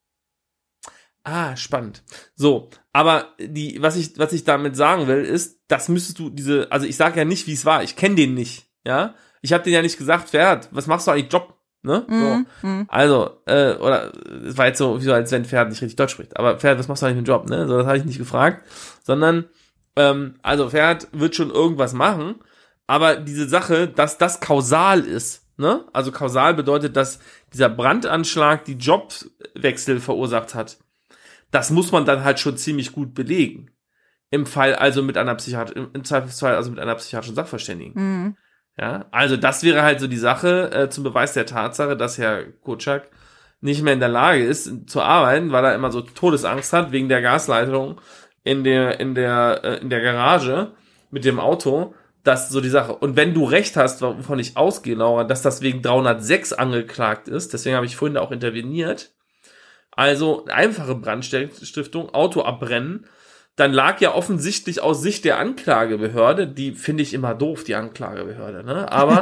B: Ah, spannend. So, aber was ich damit sagen will, ist, das müsstest du also ich sage ja nicht, wie es war, ich kenne den nicht, ja? Ich habe den ja nicht gesagt, Ferhat, was machst du eigentlich Job? Ne? Also, oder es war jetzt so, wie so, als wenn Ferhat nicht richtig Deutsch spricht. Aber Ferhat, was machst du eigentlich mit dem Job? Ne? So, das habe ich nicht gefragt. Sondern, also Ferhat wird schon irgendwas machen, aber diese Sache, dass das kausal ist, ne? Also kausal bedeutet, dass dieser Brandanschlag die Jobwechsel verursacht hat. Das muss man dann halt schon ziemlich gut belegen. Im Zweifelsfall also mit einer psychiatrischen Sachverständigen. Mhm. Ja, also das wäre halt so die Sache zum Beweis der Tatsache, dass Herr Koçak nicht mehr in der Lage ist zu arbeiten, weil er immer so Todesangst hat wegen der Gasleitung in der Garage mit dem Auto. Das ist so die Sache. Und wenn du recht hast, wovon ich ausgehe, Laura, dass das wegen 306 angeklagt ist, deswegen habe ich vorhin da auch interveniert, also einfache Brandstiftung, Auto abbrennen, dann lag ja offensichtlich aus Sicht der Anklagebehörde, die finde ich immer doof, die Anklagebehörde, ne? Aber,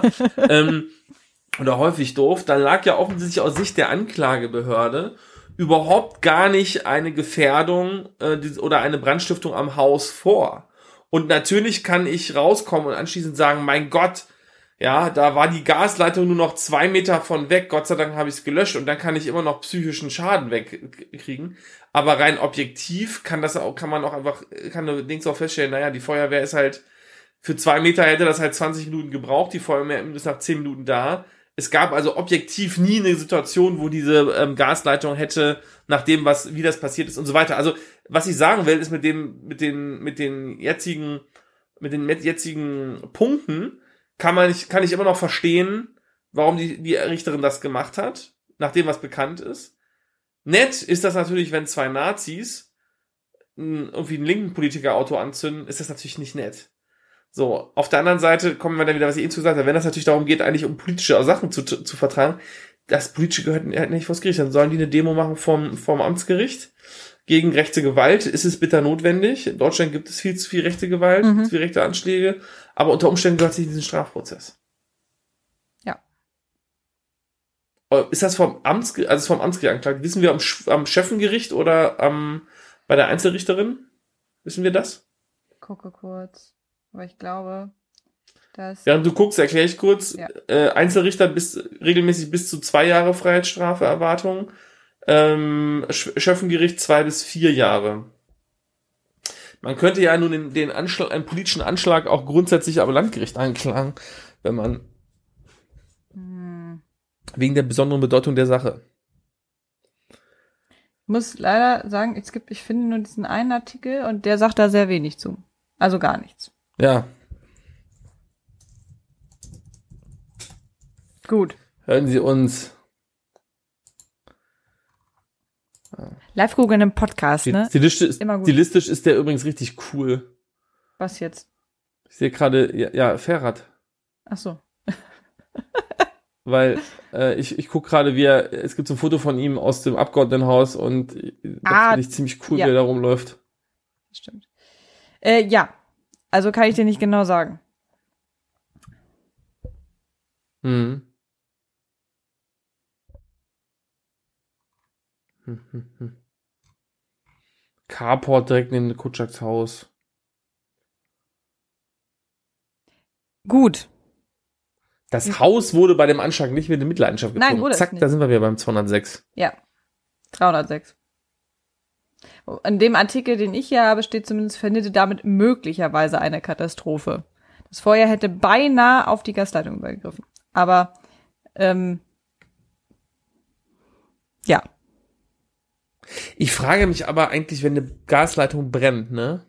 B: oder häufig doof, dann lag ja offensichtlich aus Sicht der Anklagebehörde überhaupt gar nicht eine Gefährdung oder eine Brandstiftung am Haus vor. Und natürlich kann ich rauskommen und anschließend sagen, mein Gott, ja, da war die Gasleitung nur noch 2 Meter von weg, Gott sei Dank habe ich es gelöscht und dann kann ich immer noch psychischen Schaden wegkriegen. Aber rein objektiv kann du links auch feststellen, naja, die Feuerwehr ist halt, für 2 Meter hätte das halt 20 Minuten gebraucht, die Feuerwehr ist nach 10 Minuten da. Es gab also objektiv nie eine Situation, wo diese Gasleitung hätte, wie das passiert ist und so weiter. Also, was ich sagen will, ist mit den jetzigen Punkten, kann ich immer noch verstehen, warum die Richterin das gemacht hat, nachdem was bekannt ist. Nett ist das natürlich, wenn 2 Nazis irgendwie einen linken Politiker-Auto anzünden, ist das natürlich nicht nett. So, auf der anderen Seite kommen wir dann wieder, was ich eben gesagt habe, wenn das natürlich darum geht, eigentlich um politische Sachen zu vertragen, das Politische gehört nicht vors Gericht, dann sollen die eine Demo machen vorm Amtsgericht gegen rechte Gewalt. Ist es bitter notwendig? In Deutschland gibt es viel zu viel rechte Gewalt, viel zu viel rechte Anschläge, aber unter Umständen gehört sich in diesen Strafprozess.
A: Ja.
B: Ist das vom Amtsgericht angeklagt? Wissen wir am Schöffengericht oder bei der Einzelrichterin? Wissen wir das?
A: Ich gucke kurz. Aber ich glaube,
B: Während du guckst, erkläre ich kurz.
A: Ja.
B: Einzelrichter regelmäßig bis zu 2 Jahre Freiheitsstrafe Erwartung. Schöffengericht 2 bis 4 Jahre. Man könnte ja nun einen politischen Anschlag auch grundsätzlich am Landgericht anklagen, wenn man wegen der besonderen Bedeutung der Sache.
A: Ich muss leider sagen, ich finde nur diesen einen Artikel und der sagt da sehr wenig zu. Also gar nichts.
B: Ja.
A: Gut.
B: Hören Sie uns.
A: Live gucken im Podcast, ne?
B: Stilistisch ist der übrigens richtig cool.
A: Was jetzt?
B: Ich sehe gerade, ja, Ferhat.
A: Ach so.
B: Weil ich gucke gerade, es gibt so ein Foto von ihm aus dem Abgeordnetenhaus und das finde ich ziemlich cool,
A: ja.
B: wie er da rumläuft.
A: Stimmt. Ja, also kann ich dir nicht genau sagen. Carport direkt neben Kutschaks Haus. Gut.
B: Das Haus wurde bei dem Anschlag nicht mit in Mitleidenschaft gezogen.
A: Nein, wurde
B: Zack,
A: es nicht.
B: da sind wir wieder beim 206.
A: Ja, 306. In dem Artikel, den ich hier habe, steht zumindest, verhinderte damit möglicherweise eine Katastrophe. Das Feuer hätte beinahe auf die Gasleitung übergegriffen. Aber, ja.
B: Ich frage mich aber eigentlich, wenn eine Gasleitung brennt, ne?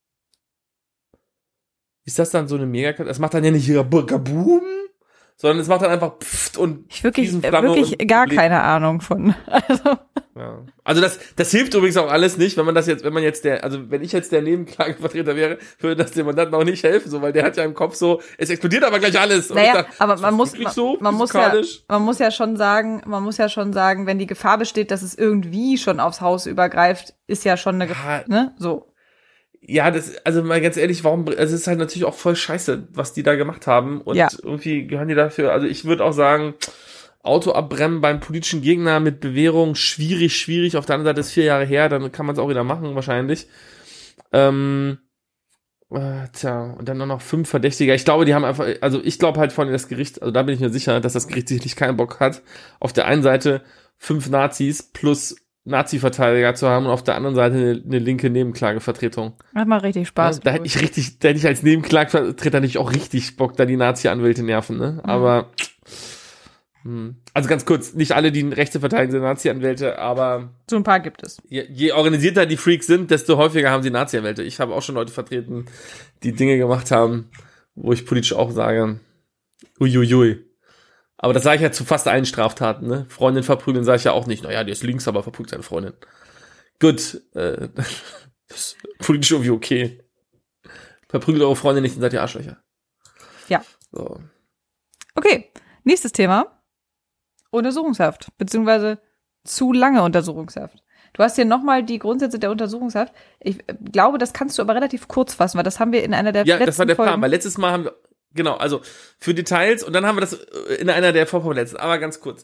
B: Ist das dann so eine Megakatastrophe? Das macht dann ja nicht hier Boom, sondern es macht dann einfach pfft und
A: ich wirklich gar keine Ahnung von.
B: Also das hilft übrigens auch alles nicht, wenn ich jetzt der Nebenklagevertreter wäre, würde das dem Mandanten auch nicht helfen, so, weil der hat ja im Kopf so, es explodiert aber gleich alles.
A: Naja, aber man muss ja schon sagen, wenn die Gefahr besteht, dass es irgendwie schon aufs Haus übergreift, ist ja schon eine Gefahr, ne? So.
B: Ja, also mal ganz ehrlich, es ist halt natürlich auch voll scheiße, was die da gemacht haben und irgendwie gehören die dafür, also ich würde auch sagen, Auto abbrennen beim politischen Gegner mit Bewährung, schwierig, auf der anderen Seite ist 4 Jahre her, dann kann man es auch wieder machen, wahrscheinlich. Und dann noch 5 Verdächtige, ich glaube, die haben einfach, also ich glaube halt von das Gericht, also da bin ich mir sicher, dass das Gericht sicherlich keinen Bock hat, auf der einen Seite 5 Nazis plus Nazi-Verteidiger zu haben und auf der anderen Seite eine linke Nebenklagevertretung.
A: Hat mal richtig Spaß.
B: Da hätte ich als Nebenklagevertreter nicht auch richtig Bock, da die Nazi-Anwälte nerven, ne? Aber, also ganz kurz, nicht alle, die Rechte verteidigen, sind Nazi-Anwälte, aber
A: so ein paar gibt es.
B: Je organisierter die Freaks sind, desto häufiger haben sie Nazi-Anwälte. Ich habe auch schon Leute vertreten, die Dinge gemacht haben, wo ich politisch auch sage, uiuiui. Aber das sage ich ja zu fast allen Straftaten, ne? Freundin verprügeln sage ich ja auch nicht. Naja, die ist links, aber verprügelt seine Freundin. Gut, das ist politisch irgendwie okay. Verprügelt eure Freundin nicht, dann seid ihr Arschlöcher.
A: Ja.
B: So.
A: Okay, nächstes Thema. Untersuchungshaft, beziehungsweise zu lange Untersuchungshaft. Du hast hier nochmal die Grundsätze der Untersuchungshaft. Ich glaube, das kannst du aber relativ kurz fassen, weil das haben wir in einer der letzten Folgen. Ja, das war der Plan,
B: weil letztes Mal haben wir, genau, also für Details und dann haben wir das in einer der vorvorletzten, aber ganz kurz.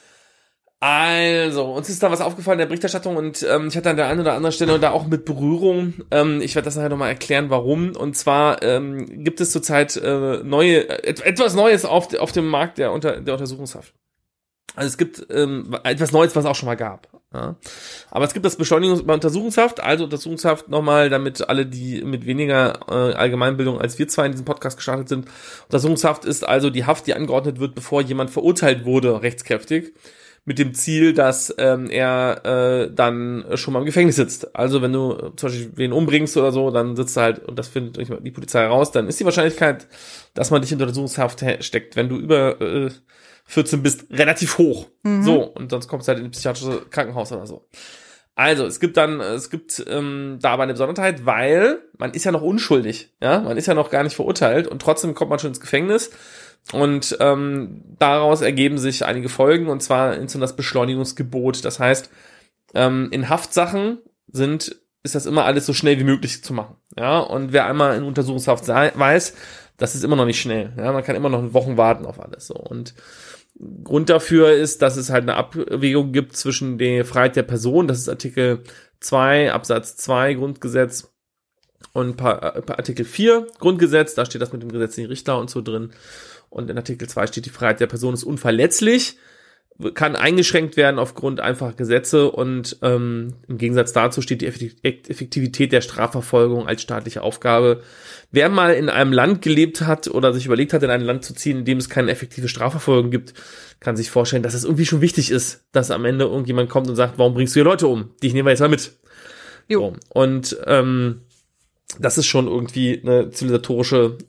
B: Also, uns ist da was aufgefallen in der Berichterstattung und ich hatte an der einen oder anderen Stelle da auch mit Berührung. Ich werde das nachher nochmal erklären, warum. Und zwar gibt es zurzeit etwas Neues auf dem Markt der Untersuchungshaft. Also es gibt etwas Neues, was es auch schon mal gab. Ja. Aber es gibt das Untersuchungshaft, also Untersuchungshaft nochmal, damit alle, die mit weniger Allgemeinbildung als wir zwei in diesem Podcast gestartet sind. Untersuchungshaft ist also die Haft, die angeordnet wird, bevor jemand verurteilt wurde, rechtskräftig, mit dem Ziel, dass er dann schon mal im Gefängnis sitzt. Also wenn du zum Beispiel wen umbringst oder so, dann sitzt er halt, und das findet die Polizei heraus, dann ist die Wahrscheinlichkeit, dass man dich in Untersuchungshaft steckt, wenn du über 14 bist, relativ hoch. So, und sonst kommst du halt in ein psychiatrisches Krankenhaus oder so. Also, es gibt da aber eine Besonderheit, weil man ist ja noch unschuldig, ja, man ist ja noch gar nicht verurteilt und trotzdem kommt man schon ins Gefängnis und daraus ergeben sich einige Folgen und zwar in so das Beschleunigungsgebot. Das heißt, in Haftsachen ist das immer alles so schnell wie möglich zu machen, ja, und wer einmal in Untersuchungshaft weiß, das ist immer noch nicht schnell, ja, man kann immer noch Wochen warten auf alles, so, und Grund dafür ist, dass es halt eine Abwägung gibt zwischen der Freiheit der Person, das ist Artikel 2, Absatz 2 Grundgesetz, Und Artikel 4 Grundgesetz, da steht das mit dem gesetzlichen Richter und so drin. Und in Artikel 2 steht, die Freiheit der Person ist unverletzlich, kann eingeschränkt werden aufgrund einfacher Gesetze und im Gegensatz dazu steht die Effektivität der Strafverfolgung als staatliche Aufgabe. Wer mal in einem Land gelebt hat oder sich überlegt hat, in ein Land zu ziehen, in dem es keine effektive Strafverfolgung gibt, kann sich vorstellen, dass es irgendwie schon wichtig ist, dass am Ende irgendjemand kommt und sagt, warum bringst du hier Leute um? Die nehmen wir jetzt mal mit. So. Und das ist schon irgendwie eine zivilisatorische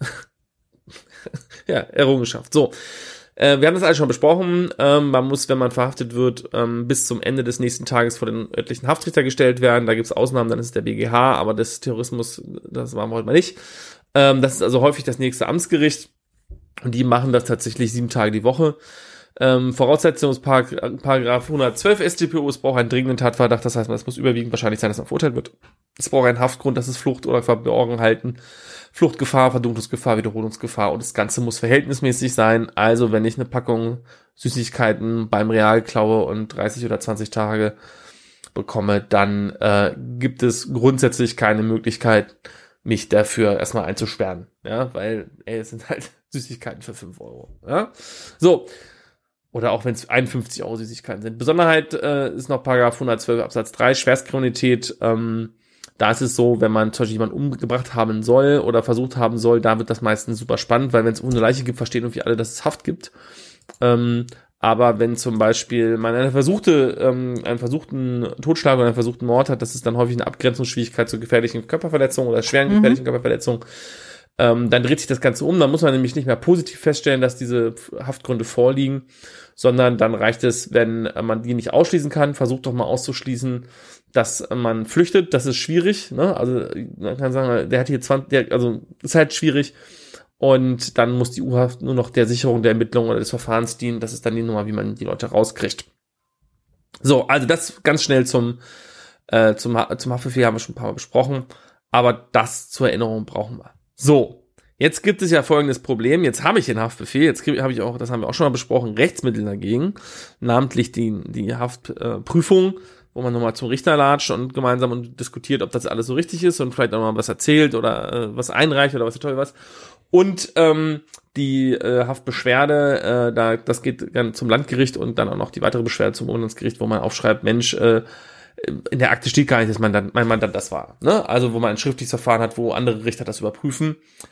B: Errungenschaft. So. Wir haben das alles schon besprochen. Man muss, wenn man verhaftet wird, bis zum Ende des nächsten Tages vor den örtlichen Haftrichter gestellt werden. Da gibt es Ausnahmen, dann ist es der BGH, aber das Terrorismus, das machen wir heute mal nicht. Das ist also häufig das nächste Amtsgericht und die machen das tatsächlich 7 Tage die Woche. Voraussetzung ist Paragraph 112 StPO, es braucht einen dringenden Tatverdacht, das heißt, es muss überwiegend wahrscheinlich sein, dass man verurteilt wird. Es braucht einen Haftgrund, das ist Flucht oder Verborgenhalten, Fluchtgefahr, Verdunklungsgefahr, Wiederholungsgefahr und das Ganze muss verhältnismäßig sein. Also wenn ich eine Packung Süßigkeiten beim Real klaue und 30 oder 20 Tage bekomme, dann gibt es grundsätzlich keine Möglichkeit, mich dafür erstmal einzusperren, ja, weil es sind halt Süßigkeiten für 5 Euro, ja, so. Oder auch wenn es 51 Euro Süßigkeiten sind. Besonderheit ist noch Paragraph 112 Absatz 3, Schwerstkriminalität. Da ist es so, wenn man zum Beispiel jemanden umgebracht haben soll oder versucht haben soll, da wird das meistens super spannend, weil wenn es eine Leiche gibt, verstehen irgendwie alle, dass es Haft gibt. Aber wenn zum Beispiel man einen versuchten Totschlag oder einen versuchten Mord hat, das ist dann häufig eine Abgrenzungsschwierigkeit zur gefährlichen Körperverletzung oder schweren gefährlichen Körperverletzung. Dann dreht sich das Ganze um, dann muss man nämlich nicht mehr positiv feststellen, dass diese Haftgründe vorliegen, sondern dann reicht es, wenn man die nicht ausschließen kann, versucht doch mal auszuschließen, dass man flüchtet, das ist schwierig, ne? Also man kann sagen, der hat hier also ist halt schwierig und dann muss die U-Haft nur noch der Sicherung der Ermittlung oder des Verfahrens dienen, das ist dann die Nummer, wie man die Leute rauskriegt. So, also das ganz schnell zum Haftbefehl haben wir schon ein paar Mal besprochen, aber das zur Erinnerung brauchen wir. So, jetzt gibt es ja folgendes Problem. Jetzt habe ich den Haftbefehl, jetzt habe ich auch, das haben wir auch schon mal besprochen, Rechtsmittel dagegen, namentlich die Haftprüfung, wo man nochmal zum Richter latscht und gemeinsam diskutiert, ob das alles so richtig ist und vielleicht auch mal was erzählt oder was einreicht oder was toll was. Und die Haftbeschwerde, das geht dann zum Landgericht und dann auch noch die weitere Beschwerde zum Ordnungsgericht, wo man aufschreibt, Mensch, in der Akte steht gar nicht, dass mein Mandant das war. Ne? Also wo man ein schriftliches Verfahren hat, wo andere Richter das überprüfen.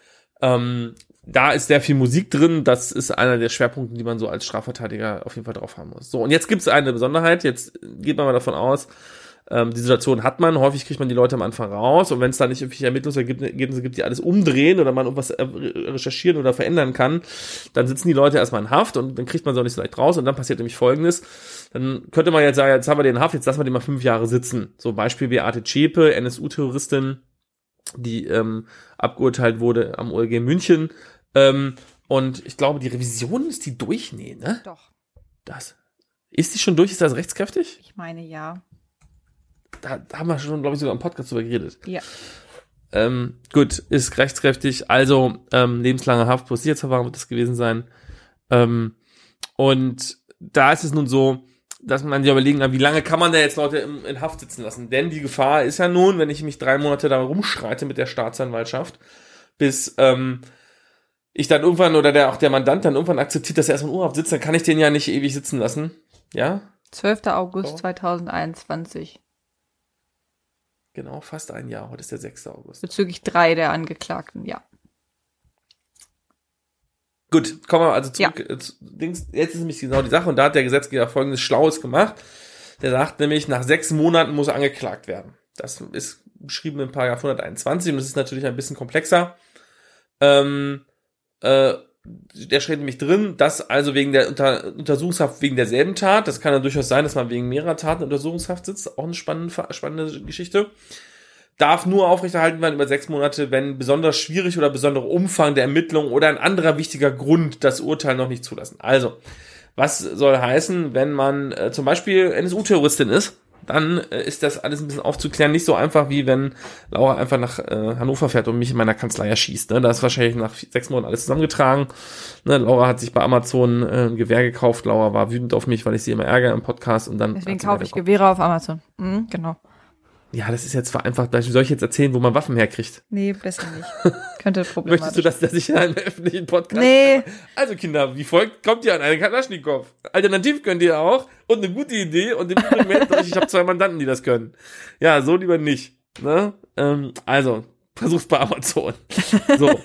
B: Da ist sehr viel Musik drin. Das ist einer der Schwerpunkte, die man so als Strafverteidiger auf jeden Fall drauf haben muss. So, und jetzt gibt es eine Besonderheit. Jetzt geht man mal davon aus, die Situation hat man. Häufig kriegt man die Leute am Anfang raus. Und wenn es da nicht irgendwelche Ermittlungsergebnisse gibt, die alles umdrehen oder man irgendwas recherchieren oder verändern kann, dann sitzen die Leute erstmal in Haft und dann kriegt man sie auch nicht so leicht raus. Und dann passiert nämlich Folgendes. Dann könnte man jetzt sagen, jetzt haben wir den in Haft, jetzt lassen wir den mal 5 Jahre sitzen. So Beispiel Beate Zschäpe, NSU-Terroristin, die abgeurteilt wurde am OLG München. Und ich glaube, die Revision ist die durch? Nee, ne?
A: Doch.
B: Ist die schon durch? Ist das rechtskräftig?
A: Ich meine, ja.
B: Da haben wir schon, glaube ich, sogar im Podcast drüber geredet.
A: Ja.
B: Gut, ist rechtskräftig. Also lebenslange Haft plus Sicherheitsverwahrung wird das gewesen sein. Und da ist es nun so, dass man sich überlegen kann, wie lange kann man da jetzt Leute in Haft sitzen lassen? Denn die Gefahr ist ja nun, wenn ich mich 3 Monate da rumschreite mit der Staatsanwaltschaft, bis ich dann irgendwann oder auch der Mandant dann irgendwann akzeptiert, dass er erstmal in U-Haft sitzt, dann kann ich den ja nicht ewig sitzen lassen. Ja?
A: 12. August 2021.
B: Genau, fast ein Jahr. Heute ist der 6. August.
A: Bezüglich 3 der Angeklagten, ja.
B: Gut, kommen wir also zurück. Ja. Jetzt ist nämlich genau die Sache und da hat der Gesetzgeber folgendes Schlaues gemacht. Der sagt nämlich, nach 6 Monaten muss er angeklagt werden. Das ist beschrieben in Paragraph 121 und das ist natürlich ein bisschen komplexer. Der steht nämlich drin, dass also wegen der Untersuchungshaft wegen derselben Tat, das kann ja durchaus sein, dass man wegen mehrerer Taten in Untersuchungshaft sitzt, auch eine spannende Geschichte, darf nur aufrechterhalten werden über 6 Monate, wenn besonders schwierig oder besonderer Umfang der Ermittlung oder ein anderer wichtiger Grund das Urteil noch nicht zulassen. Also, was soll heißen, wenn man zum Beispiel NSU-Terroristin ist, dann ist das alles ein bisschen aufzuklären, nicht so einfach, wie wenn Laura einfach nach Hannover fährt und mich in meiner Kanzlei erschießt. Ne? Da ist wahrscheinlich nach 6 Monaten alles zusammengetragen. Ne? Laura hat sich bei Amazon ein Gewehr gekauft. Laura war wütend auf mich, weil ich sie immer ärgere im Podcast. Und dann
A: deswegen kaufe ich Gewehre auf Amazon. Genau.
B: Ja, das ist jetzt vereinfacht. Wie soll ich jetzt erzählen, wo man Waffen herkriegt?
A: Nee, besser nicht. Könnte problematisch.
B: Möchtest du, dass ich in einem öffentlichen Podcast...
A: Nee.
B: Also Kinder, wie folgt, kommt ihr an einen Kalaschnikow? Alternativ könnt ihr auch. Und eine gute Idee. Und im Übrigen meldet euch, ich habe 2 Mandanten, die das können. Ja, so lieber nicht. Ne? Also, versuch's bei Amazon. So,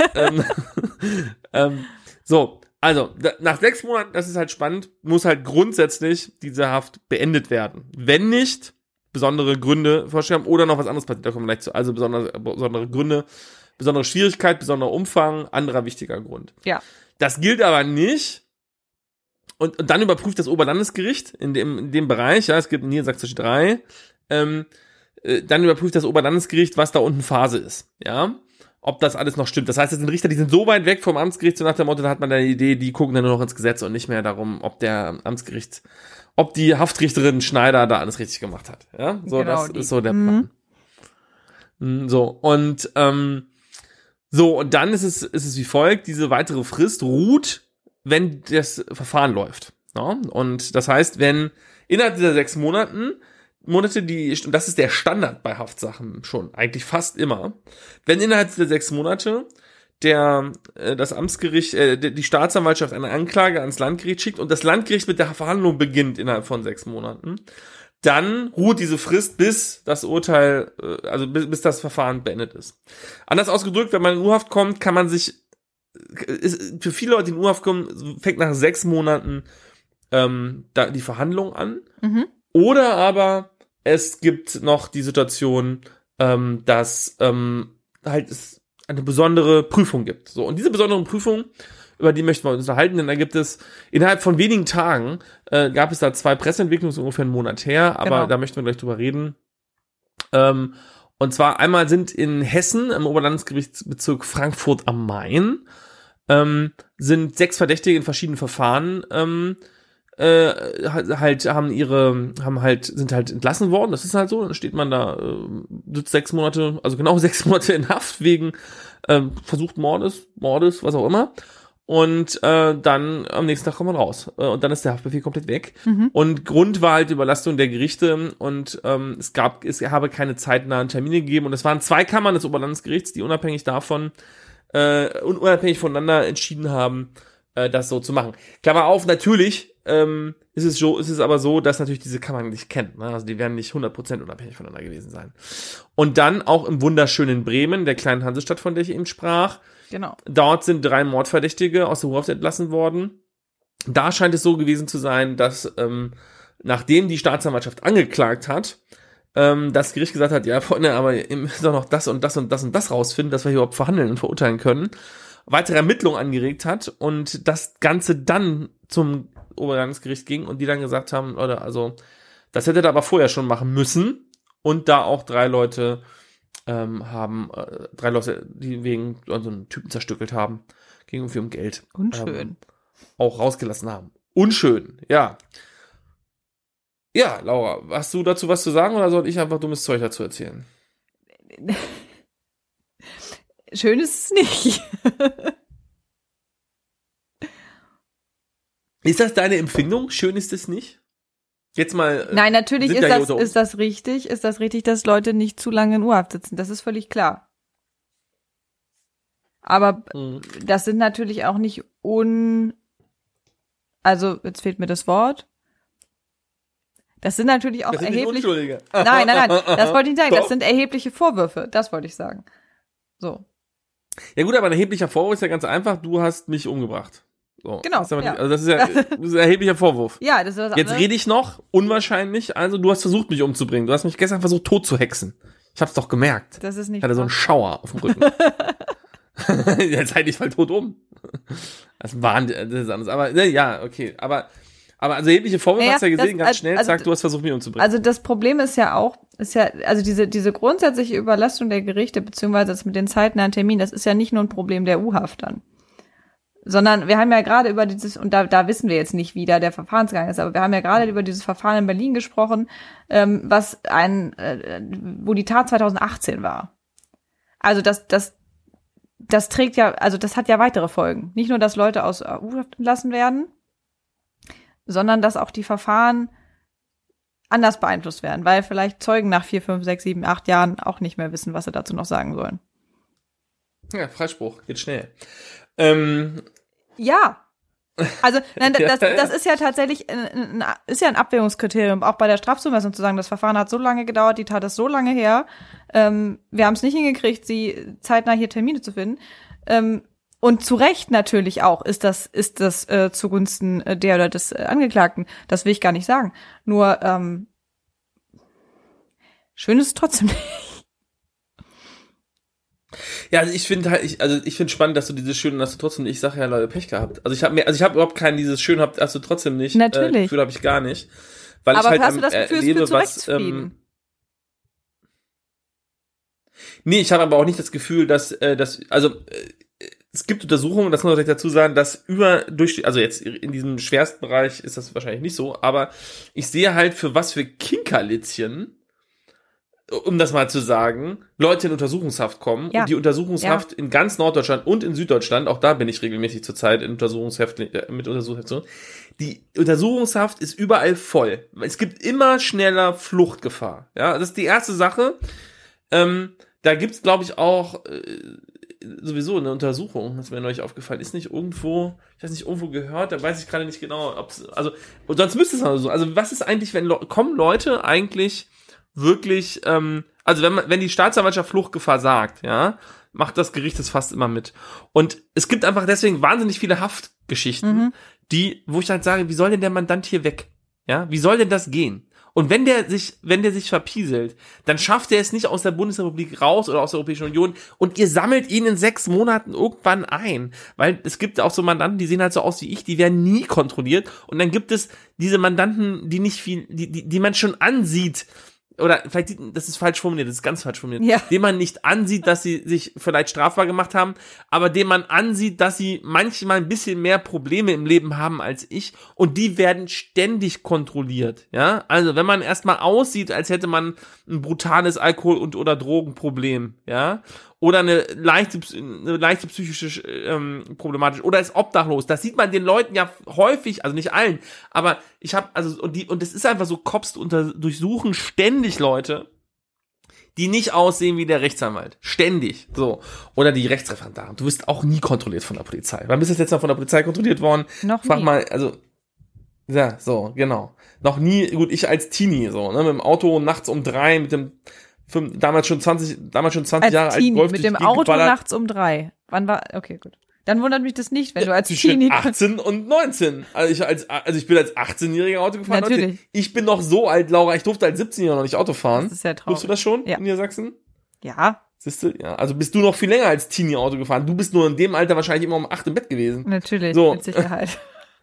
B: so, also, nach 6 Monaten, das ist halt spannend, muss halt grundsätzlich diese Haft beendet werden. Wenn nicht besondere Gründe vorstellen oder noch was anderes passiert, da kommen wir gleich zu. Also besondere Gründe, besondere Schwierigkeit, besonderer Umfang, anderer wichtiger Grund.
A: Ja.
B: Das gilt aber nicht. Und dann überprüft das Oberlandesgericht in dem Bereich, ja, es gibt in Niedersachsen 3, dann überprüft das Oberlandesgericht, was da unten Phase ist, ja, ob das alles noch stimmt. Das heißt, es sind Richter, die sind so weit weg vom Amtsgericht, so nach dem Motto, da hat man eine Idee, die gucken dann nur noch ins Gesetz und nicht mehr darum, ob die Haftrichterin Schneider da alles richtig gemacht hat, ja, so, genau, das ist so der Plan. So, und und dann ist es wie folgt, diese weitere Frist ruht, wenn das Verfahren läuft. Ja? Und das heißt, wenn innerhalb dieser 6 Monate, und das ist der Standard bei Haftsachen schon, eigentlich fast immer, wenn innerhalb dieser 6 Monate das Amtsgericht, die Staatsanwaltschaft eine Anklage ans Landgericht schickt und das Landgericht mit der Verhandlung beginnt innerhalb von 6 Monaten, dann ruht diese Frist, bis das Urteil, also bis das Verfahren beendet ist. Anders ausgedrückt, wenn man in U-Haft kommt, kann man sich, für viele Leute, die in U-Haft kommen, fängt nach 6 Monaten da die Verhandlung an. Mhm. Oder aber es gibt noch die Situation, dass halt es eine besondere Prüfung gibt. So, und diese besondere Prüfung, über die möchten wir uns unterhalten, denn da gibt es innerhalb von wenigen Tagen, gab es da 2 Presseentwicklungen, so ungefähr einen Monat her, aber genau, da möchten wir gleich drüber reden. Und zwar einmal sind in Hessen, im Oberlandesgerichtsbezirk Frankfurt am Main, sind 6 Verdächtige in verschiedenen Verfahren sind halt entlassen worden. Das ist halt so. Dann steht man da, sitzt 6 Monate, also genau 6 Monate in Haft wegen versuchten Mordes, was auch immer. Und dann am nächsten Tag kommt man raus. Und dann ist der Haftbefehl komplett weg. Mhm. Und Grund war halt Überlastung der Gerichte und es habe keine zeitnahen Termine gegeben. Und es waren 2 Kammern des Oberlandesgerichts, die unabhängig voneinander entschieden haben, das so zu machen. Klammer auf, natürlich ist es aber so, dass natürlich diese Kammern nicht kennen. Ne? Also die werden nicht 100% unabhängig voneinander gewesen sein. Und dann auch im wunderschönen Bremen, der kleinen Hansestadt, von der ich eben sprach. Genau. Dort sind 3 Mordverdächtige aus der U-Haft entlassen worden. Da scheint es so gewesen zu sein, dass nachdem die Staatsanwaltschaft angeklagt hat, das Gericht gesagt hat, ja, Freunde, aber ihr müsst doch noch das und das und das und das rausfinden, dass wir hier überhaupt verhandeln und verurteilen können, weitere Ermittlungen angeregt hat und das Ganze dann zum Oberlandesgericht ging und die dann gesagt haben, oder also das hättet ihr aber vorher schon machen müssen und da auch 3 Leute die wegen so einen Typen zerstückelt haben, ging irgendwie um Geld.
A: Unschön.
B: Auch rausgelassen haben. Unschön, ja. Ja, Laura, hast du dazu was zu sagen oder soll ich einfach dummes Zeug dazu erzählen?
A: Schön ist es nicht.
B: Ist das deine Empfindung? Schön ist es nicht? Jetzt mal.
A: Nein, natürlich ist das richtig, dass Leute nicht zu lange in U-Haft sitzen. Das ist völlig klar. Aber das sind natürlich auch nicht also, jetzt fehlt mir das Wort. Das sind natürlich auch erhebliche. Nein, das wollte ich nicht sagen. Das sind erhebliche Vorwürfe. Das wollte ich sagen. So.
B: Ja gut, aber ein erheblicher Vorwurf ist ja ganz einfach. Du hast mich umgebracht. So,
A: genau.
B: Das ist ein erheblicher Vorwurf.
A: Ja, das ist was anderes.
B: Jetzt rede ich noch, unwahrscheinlich, also du hast versucht, mich umzubringen. Du hast mich gestern versucht, tot zu hexen. Ich hab's doch gemerkt.
A: Das ist nicht.
B: Ich hatte so einen Schauer auf dem Rücken. Jetzt halte ich mal tot um. Das ist anders. Aber, ja, okay. Aber also erhebliche Vorwürfe hast du ja gesehen, ganz schnell, sagt, du hast versucht, mich umzubringen.
A: Also das Problem ist ja, also diese grundsätzliche Überlastung der Gerichte, beziehungsweise das mit den zeitnahen Terminen, das ist ja nicht nur ein Problem der U-Haft dann. Sondern wir haben ja gerade über und da wissen wir jetzt nicht, wie da der Verfahrensgang ist, aber wir haben ja gerade über dieses Verfahren in Berlin gesprochen, wo die Tat 2018 war. Also das trägt ja, also das hat ja weitere Folgen. Nicht nur, dass Leute aus U-Haft entlassen werden, sondern dass auch die Verfahren anders beeinflusst werden, weil vielleicht Zeugen nach 4, 5, 6, 7, 8 Jahren auch nicht mehr wissen, was sie dazu noch sagen sollen.
B: Ja, Freispruch, geht schnell.
A: Ja. Also, nein, das ist ja tatsächlich ein Abwägungskriterium, auch bei der Strafzumessung zu sagen, das Verfahren hat so lange gedauert, die Tat ist so lange her, wir haben es nicht hingekriegt, sie zeitnah hier Termine zu finden. Und zu Recht natürlich auch ist das zugunsten der oder des Angeklagten. Das will ich gar nicht sagen. Nur schön ist es trotzdem nicht.
B: Ja, also ich finde spannend, dass du dieses Schön und hast du trotzdem nicht. Ich sage ja, Leute, Pech gehabt. Also ich habe überhaupt kein dieses Schön hast du trotzdem nicht.
A: Natürlich.
B: Gefühl habe ich gar nicht. Weil
A: aber
B: ich halt
A: hast du das Gefühl, es führt zu Rechtsfrieden?
B: Nee, ich habe aber auch nicht das Gefühl, dass es gibt Untersuchungen, das muss man dazu sagen, dass also jetzt in diesem schwersten Bereich ist das wahrscheinlich nicht so, aber ich sehe halt, für was für Kinkerlitzchen, um das mal zu sagen, Leute in Untersuchungshaft kommen und die Untersuchungshaft in ganz Norddeutschland und in Süddeutschland, auch da bin ich regelmäßig zurzeit in Untersuchungshaft, mit Untersuchungshaft. Die Untersuchungshaft ist überall voll. Es gibt immer schneller Fluchtgefahr. Ja, das ist die erste Sache. Da gibt's, glaube ich, auch sowieso eine Untersuchung, das ist mir neulich aufgefallen, ist nicht irgendwo, ich weiß nicht, irgendwo gehört, da weiß ich gerade nicht genau, und sonst müsste es mal so, also was ist eigentlich, kommen Leute eigentlich wirklich, also wenn die Staatsanwaltschaft Fluchtgefahr sagt, ja, macht das Gericht es fast immer mit. Und es gibt einfach deswegen wahnsinnig viele Haftgeschichten, wo ich halt sage, wie soll denn der Mandant hier weg? Ja, wie soll denn das gehen? Und wenn der sich verpieselt, dann schafft er es nicht aus der Bundesrepublik raus oder aus der Europäischen Union und ihr sammelt ihn in 6 Monaten irgendwann ein. Weil es gibt auch so Mandanten, die sehen halt so aus wie ich, die werden nie kontrolliert. Und dann gibt es diese Mandanten, die nicht viel, die man schon ansieht, oder vielleicht, das ist falsch formuliert, das ist ganz falsch formuliert, dem man nicht ansieht, dass sie sich vielleicht strafbar gemacht haben, aber dem man ansieht, dass sie manchmal ein bisschen mehr Probleme im Leben haben als ich und die werden ständig kontrolliert, ja, also wenn man erstmal aussieht, als hätte man ein brutales Alkohol- oder Drogenproblem, ja, oder eine leichte psychische Problematik oder ist obdachlos. Das sieht man den Leuten ja häufig, also nicht allen, aber ich habe und es ist einfach so, Cops durchsuchen ständig Leute, die nicht aussehen wie der Rechtsanwalt. Ständig. So. Oder die Rechtsreferendaren. Du wirst auch nie kontrolliert von der Polizei. Wann bist du jetzt letztes Mal von der Polizei kontrolliert worden?
A: Noch
B: Frag
A: nie.
B: mal, also ja, so, genau. Noch nie, gut, ich als Teenie so, ne, mit dem Auto nachts um 3 mit dem damals schon 20 Jahre alt, Golf
A: mit dem Auto nachts um 3. Wann war, okay, gut. Dann wundert mich das nicht, wenn du als Teenie
B: 18 und 19. Also ich bin als 18-Jähriger Auto gefahren.
A: Natürlich.
B: 19. Ich bin noch so alt, Laura, ich durfte als 17-Jähriger noch nicht Auto fahren.
A: Das ist ja traurig.
B: Durfst du das schon
A: Ja.
B: in Niedersachsen?
A: Ja.
B: Siehst du? Ja. Also bist du noch viel länger als Teenie Auto gefahren. Du bist nur in dem Alter wahrscheinlich immer um 8 im Bett gewesen.
A: Natürlich,
B: so.
A: mit Sicherheit.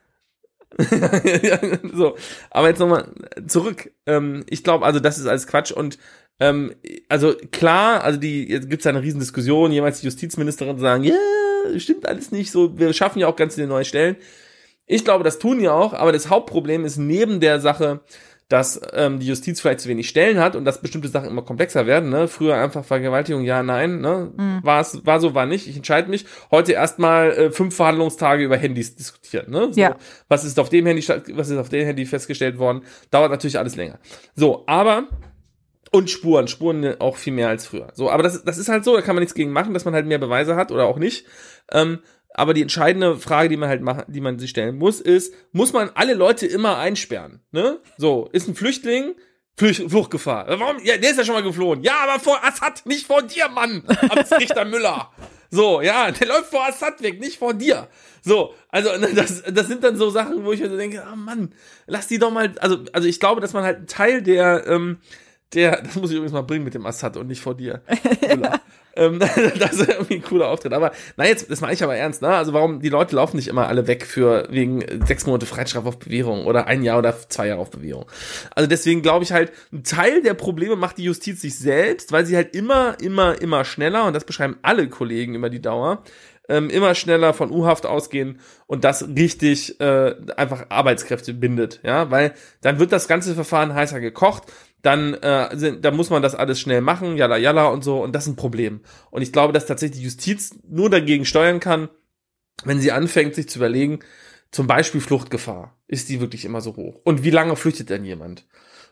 B: So. Aber jetzt nochmal zurück. Ich glaube, also das ist alles Quatsch und also klar, also jetzt gibt's eine Riesendiskussion, jeweils die Justizministerin sagen, ja, stimmt alles nicht so, wir schaffen ja auch ganz viele neue Stellen. Ich glaube, das tun ja auch, aber das Hauptproblem ist neben der Sache, dass die Justiz vielleicht zu wenig Stellen hat und dass bestimmte Sachen immer komplexer werden, ne? Früher einfach Vergewaltigung, ja, nein, ne? War so, war nicht, ich entscheide mich. Heute erstmal 5 Verhandlungstage über Handys diskutieren, ne? So,
A: ja.
B: Was ist auf dem Handy festgestellt worden? Dauert natürlich alles länger. So, aber und Spuren auch viel mehr als früher. So, aber das ist halt so, da kann man nichts gegen machen, dass man halt mehr Beweise hat oder auch nicht. Aber die entscheidende Frage, die man sich stellen muss, ist, muss man alle Leute immer einsperren? Ne? So, ist ein Flüchtling Fluchtgefahr. Warum? Ja, der ist ja schon mal geflohen. Ja, aber vor Assad, nicht vor dir, Mann, Amtsrichter Müller. So, ja, der läuft vor Assad weg, nicht vor dir. So, also das sind dann so Sachen, wo ich mir so denke, ah Mann, lass die doch mal, also ich glaube, dass man halt einen Teil das muss ich übrigens mal bringen mit dem Assad und nicht vor dir. Das ist irgendwie ein cooler Auftritt. Aber das meine ich aber ernst, ne? Also warum, die Leute laufen nicht immer alle weg wegen 6 Monate Freiheitsstrafe auf Bewährung oder 1 Jahr oder 2 Jahre auf Bewährung. Also deswegen glaube ich halt, ein Teil der Probleme macht die Justiz sich selbst, weil sie halt immer schneller, und das beschreiben alle Kollegen über die Dauer, immer schneller von U-Haft ausgehen und das richtig einfach Arbeitskräfte bindet, ja, weil dann wird das ganze Verfahren heißer gekocht, dann muss man das alles schnell machen, jalla und so, und das ist ein Problem. Und ich glaube, dass tatsächlich die Justiz nur dagegen steuern kann, wenn sie anfängt, sich zu überlegen, zum Beispiel Fluchtgefahr, ist die wirklich immer so hoch? Und wie lange flüchtet denn jemand?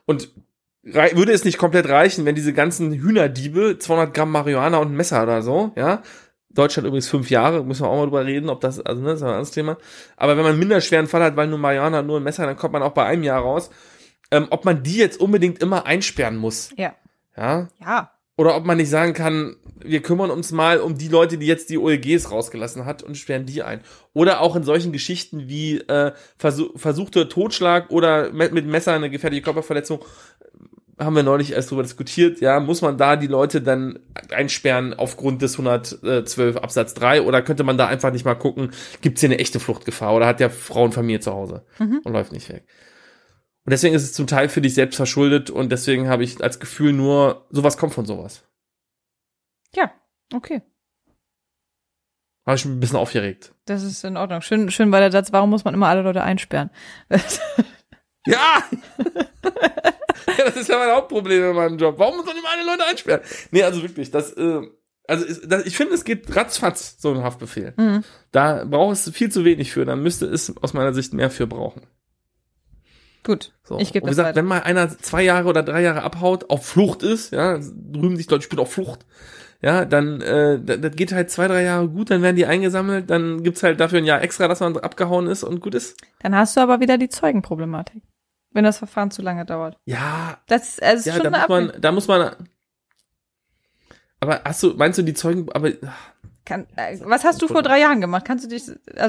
B: Und würde es nicht komplett reichen, wenn diese ganzen Hühnerdiebe 200 Gramm Marihuana und ein Messer oder so, ja, Deutschland übrigens 5 Jahre, müssen wir auch mal drüber reden, ob das, also, ne, das ist ein anderes Thema. Aber wenn man einen minderschweren Fall hat, weil nur Marihuana und nur ein Messer, dann kommt man auch bei einem Jahr raus. Ob man die jetzt unbedingt immer einsperren muss.
A: Ja.
B: Ja.
A: Ja.
B: Oder ob man nicht sagen kann, wir kümmern uns mal um die Leute, die jetzt die OLGs rausgelassen hat und sperren die ein. Oder auch in solchen Geschichten wie versuchte Totschlag oder mit Messer eine gefährliche Körperverletzung, haben wir neulich erst drüber diskutiert, ja, muss man da die Leute dann einsperren aufgrund des 112 Absatz 3 oder könnte man da einfach nicht mal gucken, gibt's hier eine echte Fluchtgefahr oder hat der Frau und Familie zu Hause und läuft nicht weg. Und deswegen ist es zum Teil für dich selbst verschuldet und deswegen habe ich als Gefühl nur, sowas kommt von sowas.
A: Ja, okay.
B: Habe ich mich ein bisschen aufgeregt.
A: Das ist in Ordnung. Schön war der Satz, warum muss man immer alle Leute einsperren?
B: Ja! Ja, das ist ja mein Hauptproblem in meinem Job. Warum muss man immer alle Leute einsperren? Nee, also wirklich, ich finde, es geht ratzfatz, so ein Haftbefehl.
A: Mhm.
B: Da braucht es viel zu wenig für, da müsste es aus meiner Sicht mehr für brauchen.
A: Gut,
B: So.
A: ich gebe
B: Und wie
A: das
B: gesagt,
A: weiter.
B: wenn mal einer 2 Jahre oder 3 Jahre abhaut, auf Flucht ist, ja, rühmen sich Leute, ich bin auf Flucht, ja, dann, das geht halt 2, 3 Jahre gut, dann werden die eingesammelt, dann gibt's halt dafür ein Jahr extra, dass man abgehauen ist und gut ist.
A: Dann hast du aber wieder die Zeugenproblematik, wenn das Verfahren zu lange dauert.
B: Ja,
A: Das ist
B: ja,
A: schon eine
B: da muss man, aber meinst du die Zeugen, aber,
A: was hast du vor 3 Jahren gemacht? Kannst du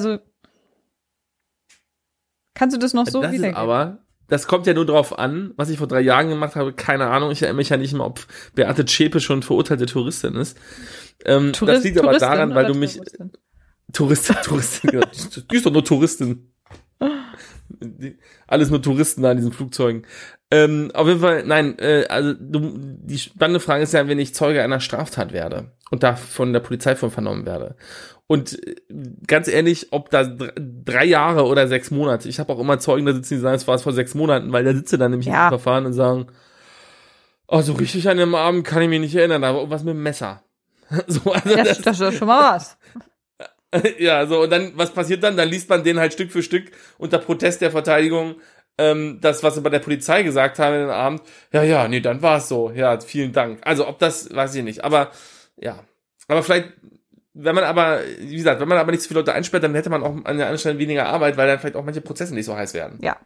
A: das noch so
B: das ist
A: wiedergeben?
B: aber, das kommt ja nur drauf an, was ich vor 3 Jahren gemacht habe, keine Ahnung, ich erinnere mich ja nicht mehr, ob Beate Zschäpe schon verurteilte Touristin ist. Das liegt aber daran, weil du mich, Touristin, genau. Die ist doch nur Touristin. Alles nur Touristen da in diesen Flugzeugen. Auf jeden Fall, nein, also die spannende Frage ist ja, wenn ich Zeuge einer Straftat werde und da von der Polizei von vernommen werde. Und ganz ehrlich, ob da 3 Jahre oder 6 Monate, ich habe auch immer Zeugen da sitzen, die sagen, es war es vor 6 Monaten, weil da sitze dann nämlich im Verfahren und sagen, oh, so richtig an dem Abend kann ich mich nicht erinnern, da war irgendwas mit dem Messer. So, also
A: das ist schon mal was.
B: Ja, so, und dann, was passiert dann? Dann liest man den halt Stück für Stück unter Protest der Verteidigung, das, was sie bei der Polizei gesagt haben in den Abend. Ja, nee, dann war es so. Ja, vielen Dank. Also, ob das, weiß ich nicht. Aber, ja. Aber vielleicht, wenn man aber nicht so viele Leute einsperrt, dann hätte man auch an der anderen Stelle weniger Arbeit, weil dann vielleicht auch manche Prozesse nicht so heiß werden.
A: Ja.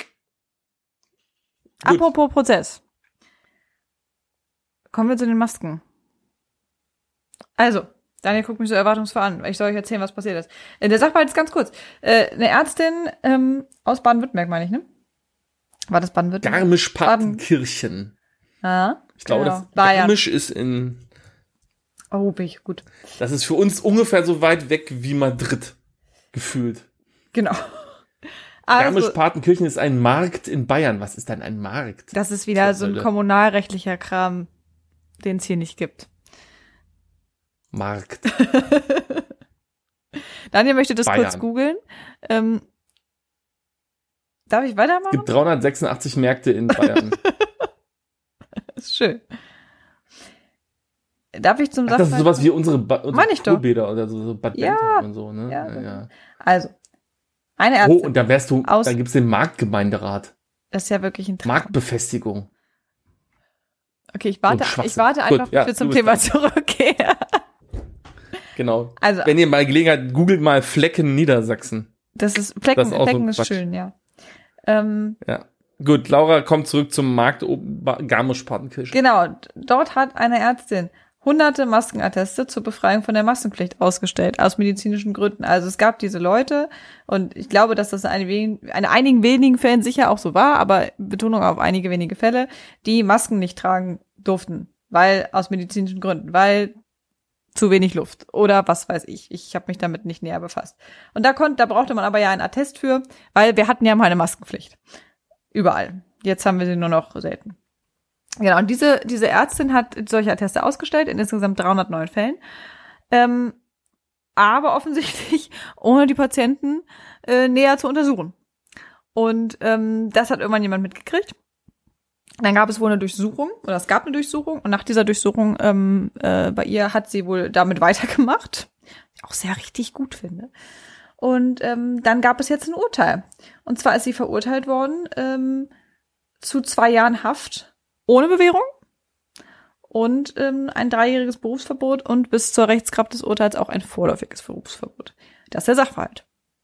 B: Gut.
A: Apropos Prozess. Kommen wir zu den Masken. Also, Daniel guckt mich so erwartungsvoll an, weil ich soll euch erzählen, was passiert ist. Der Sachverhalt ist ganz kurz. Eine Ärztin aus Baden-Württemberg, meine ich, ne? War das Baden-Württemberg?
B: Garmisch-Partenkirchen.
A: Ja,
B: Ich glaube,
A: genau.
B: das Garmisch ist in...
A: Oh, bin ich gut.
B: Das ist für uns ungefähr so weit weg wie Madrid. Gefühlt.
A: Genau. Also,
B: Garmisch-Partenkirchen ist ein Markt in Bayern. Was ist denn ein Markt?
A: das ist wieder so ein kommunalrechtlicher Kram, den es hier nicht gibt.
B: Markt.
A: Daniel möchte das
B: Bayern.
A: kurz googeln. Darf ich weitermachen?
B: Es gibt 386 Märkte in Bayern.
A: Das ist schön. Darf ich zum
B: Ach, das ist sowas wie unsere Kurbäder oder so Bad
A: Ja.
B: Bentheim und so, ne?
A: Ja. Also, eine Ärztin.
B: Oh, und dann gibt's den Marktgemeinderat.
A: Das ist ja wirklich ein Traum.
B: Marktbefestigung.
A: Okay, ich warte einfach,
B: Gut, ja,
A: bis wir zum Thema zurückgehen.
B: Genau.
A: Also,
B: wenn ihr mal Gelegenheit, googelt mal Flecken Niedersachsen.
A: das ist Flecken,
B: Das ist auch so
A: Flecken ist
B: Quatsch.
A: schön, ja.
B: Ja. Gut, Laura kommt zurück zum Markt Garmisch-Partenkirchen.
A: Genau, dort hat eine Ärztin hunderte Maskenatteste zur Befreiung von der Maskenpflicht ausgestellt, aus medizinischen Gründen. Also es gab diese Leute, und ich glaube, dass das in einigen wenigen Fällen sicher auch so war, aber Betonung auf einige wenige Fälle, die Masken nicht tragen durften, weil aus medizinischen Gründen, weil zu wenig Luft oder was weiß ich. Ich habe mich damit nicht näher befasst. Und da brauchte man aber ja einen Attest für, weil wir hatten ja mal eine Maskenpflicht. Überall. Jetzt haben wir sie nur noch selten. Genau, und diese Ärztin hat solche Atteste ausgestellt in insgesamt 309 Fällen. Aber offensichtlich ohne die Patienten näher zu untersuchen. Und das hat irgendwann jemand mitgekriegt. Dann gab es wohl eine Durchsuchung, oder es gab eine Durchsuchung, und nach dieser Durchsuchung bei ihr hat sie wohl damit weitergemacht, was ich auch sehr richtig gut finde. Und dann gab es jetzt ein Urteil. Und zwar ist sie verurteilt worden zu 2 Jahren Haft ohne Bewährung und ein 3-jähriges Berufsverbot und bis zur Rechtskraft des Urteils auch ein vorläufiges Berufsverbot. Das ist der Sachverhalt.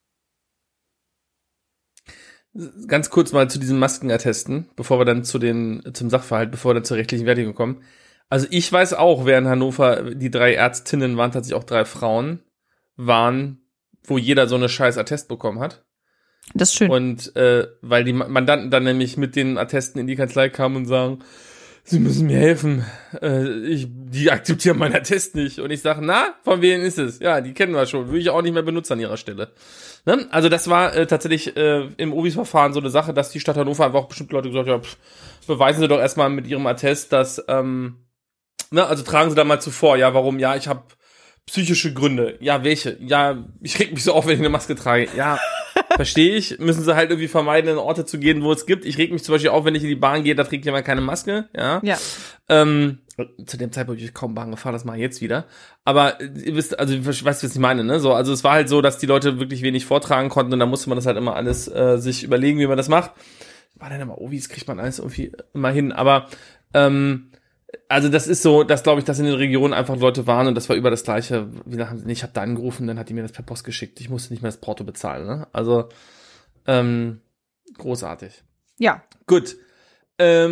B: Ganz kurz mal zu diesen Maskenattesten, bevor wir dann zum Sachverhalt, bevor wir dann zur rechtlichen Wertung kommen. Also ich weiß auch, wer in Hannover, die 3 Ärztinnen waren tatsächlich auch 3 Frauen, waren, wo jeder so eine scheiß Attest bekommen hat.
A: Das ist schön.
B: Und weil die Mandanten dann nämlich mit den Attesten in die Kanzlei kamen und sagen, Sie müssen mir helfen, die akzeptieren meinen Attest nicht. Und ich sage, na, von wem ist es? Ja, die kennen wir schon, würde ich auch nicht mehr benutzen an ihrer Stelle. Ne? Also das war tatsächlich im Ovis-Verfahren so eine Sache, dass die Stadt Hannover einfach auch bestimmte Leute gesagt haben, beweisen Sie doch erstmal mit Ihrem Attest, dass, also tragen Sie da mal zuvor, ja, warum? Ja, ich habe psychische Gründe. Ja, welche? Ja, ich reg mich so auf, wenn ich eine Maske trage. Ja, verstehe ich. Müssen sie halt irgendwie vermeiden, in Orte zu gehen, wo es gibt. Ich reg mich zum Beispiel auf, wenn ich in die Bahn gehe, da trägt jemand keine Maske. Ja. Zu dem Zeitpunkt bin ich kaum Bahn gefahren, das mache ich jetzt wieder. Aber ihr wisst, also ich weiß, was ich meine, ne? So, also es war halt so, dass die Leute wirklich wenig vortragen konnten und da musste man das halt immer alles sich überlegen, wie man das macht. War dann immer, Ovis kriegt man alles irgendwie immer hin. Aber also das ist so, dass glaube ich, dass in den Regionen einfach Leute waren und das war über das Gleiche. Ich habe da angerufen, dann hat die mir das per Post geschickt. Ich musste nicht mehr das Porto bezahlen. Ne? Also großartig.
A: Ja.
B: Gut. Ja.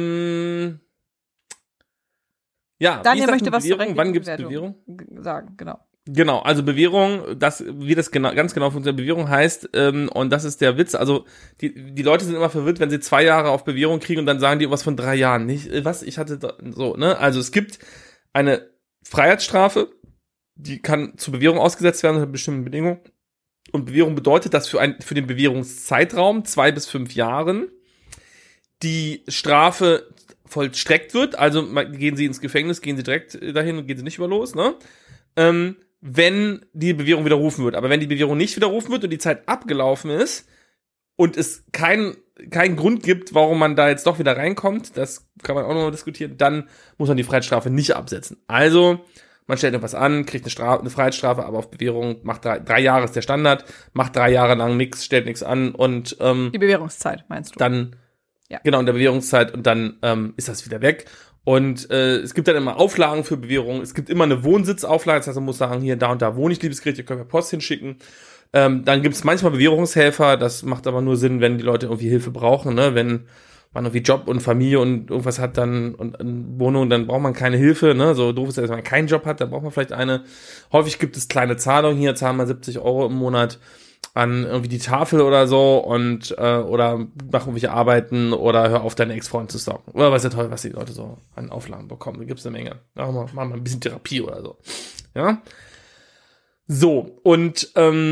A: Daniel möchte was zur
B: Wann gibt's Bewährung?
A: Sagen, genau.
B: Genau, also Bewährung, wie das genau, ganz genau funktioniert. Bewährung heißt, und das ist der Witz, also die Leute sind immer verwirrt, wenn sie 2 Jahre auf Bewährung kriegen und dann sagen die was von 3 Jahren. Nicht, was? Ich hatte so, ne? Also es gibt eine Freiheitsstrafe, die kann zur Bewährung ausgesetzt werden unter bestimmten Bedingungen. Und Bewährung bedeutet, dass für den Bewährungszeitraum 2 bis 5 Jahren die Strafe vollstreckt wird. Also gehen sie ins Gefängnis, gehen sie direkt dahin und gehen sie nicht über los, ne? Wenn die Bewährung widerrufen wird. Aber wenn die Bewährung nicht widerrufen wird und die Zeit abgelaufen ist und es keinen Grund gibt, warum man da jetzt doch wieder reinkommt, das kann man auch noch mal diskutieren, dann muss man die Freiheitsstrafe nicht absetzen. Also, man stellt etwas an, kriegt eine Freiheitsstrafe, aber auf Bewährung, macht 3 Jahre ist der Standard, macht 3 Jahre lang nichts, stellt nichts an und
A: die Bewährungszeit, meinst du?
B: Dann, ja. Genau, in der Bewährungszeit und dann ist das wieder weg. Und es gibt dann immer Auflagen für Bewährung. Es gibt immer eine Wohnsitzauflage, das heißt, man muss sagen, hier, da und da wohne ich, liebes Gericht, ihr könnt mir Post hinschicken. Dann gibt es manchmal Bewährungshelfer, das macht aber nur Sinn, wenn die Leute irgendwie Hilfe brauchen, ne? Wenn man irgendwie Job und Familie und irgendwas hat dann und Wohnung, dann braucht man keine Hilfe, ne? So doof ist es, wenn man keinen Job hat, dann braucht man vielleicht eine. Häufig gibt es kleine Zahlungen, hier zahlen wir 70 € im Monat an irgendwie die Tafel oder so und oder mach irgendwelche Arbeiten oder hör auf, deine Ex-Freundin zu stalken. Oder was ja toll, was die Leute so an Auflagen bekommen. Da gibt's eine Menge. Machen wir ein bisschen Therapie oder so. Ja. So, und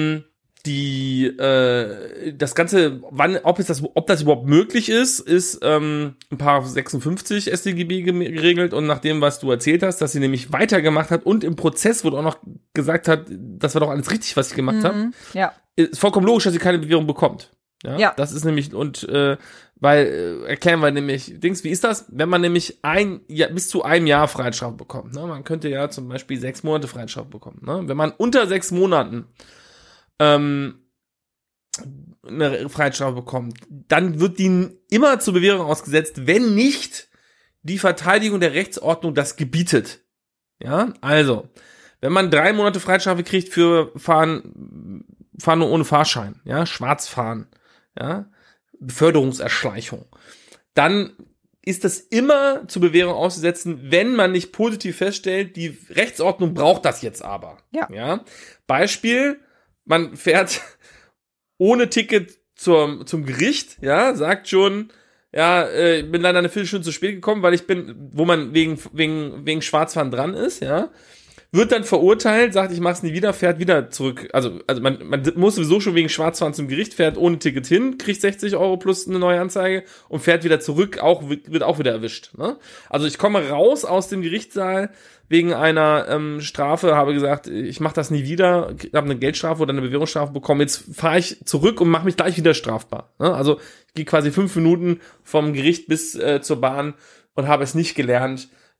B: das Ganze, ob das überhaupt möglich ist ein Paragraph 56 StGB geregelt und nach dem, was du erzählt hast, dass sie nämlich weitergemacht hat und im Prozess wurde auch noch gesagt hat, das war doch alles richtig, was ich gemacht habe.
A: Ja.
B: Ist vollkommen logisch, dass sie keine Bewährung bekommt. Ja. Das ist nämlich, und erklären wir nämlich, wie ist das, wenn man nämlich bis zu 1 Jahr Freiheitsstrafe bekommt. Ne? Man könnte ja zum Beispiel 6 Monate Freiheitsstrafe bekommen. Ne? Wenn man unter 6 Monaten eine Freiheitsstrafe bekommt, dann wird die immer zur Bewährung ausgesetzt, wenn nicht die Verteidigung der Rechtsordnung das gebietet. Ja, also, wenn man 3 Monate Freiheitsstrafe kriegt für Fahren nur ohne Fahrschein, ja, Schwarzfahren, ja, Beförderungserschleichung, dann ist das immer zur Bewährung auszusetzen, wenn man nicht positiv feststellt, die Rechtsordnung braucht das jetzt aber. Ja? Beispiel, man fährt ohne Ticket zum Gericht, ja, sagt schon, ja, ich bin leider eine Viertelstunde zu spät gekommen, weil wo man wegen Schwarzfahren dran ist, ja, wird dann verurteilt, sagt, ich mach's nie wieder, fährt wieder zurück. Also man muss sowieso schon wegen Schwarzfahren zum Gericht, fährt ohne Ticket hin, kriegt 60 € plus eine neue Anzeige und fährt wieder zurück, wird auch wieder erwischt. Ne? Also ich komme raus aus dem Gerichtssaal wegen einer Strafe, habe gesagt, ich mache das nie wieder, habe eine Geldstrafe oder eine Bewährungsstrafe bekommen, jetzt fahre ich zurück und mache mich gleich wieder strafbar. Ne? Also ich gehe quasi 5 Minuten vom Gericht bis zur Bahn und habe es nicht gelernt,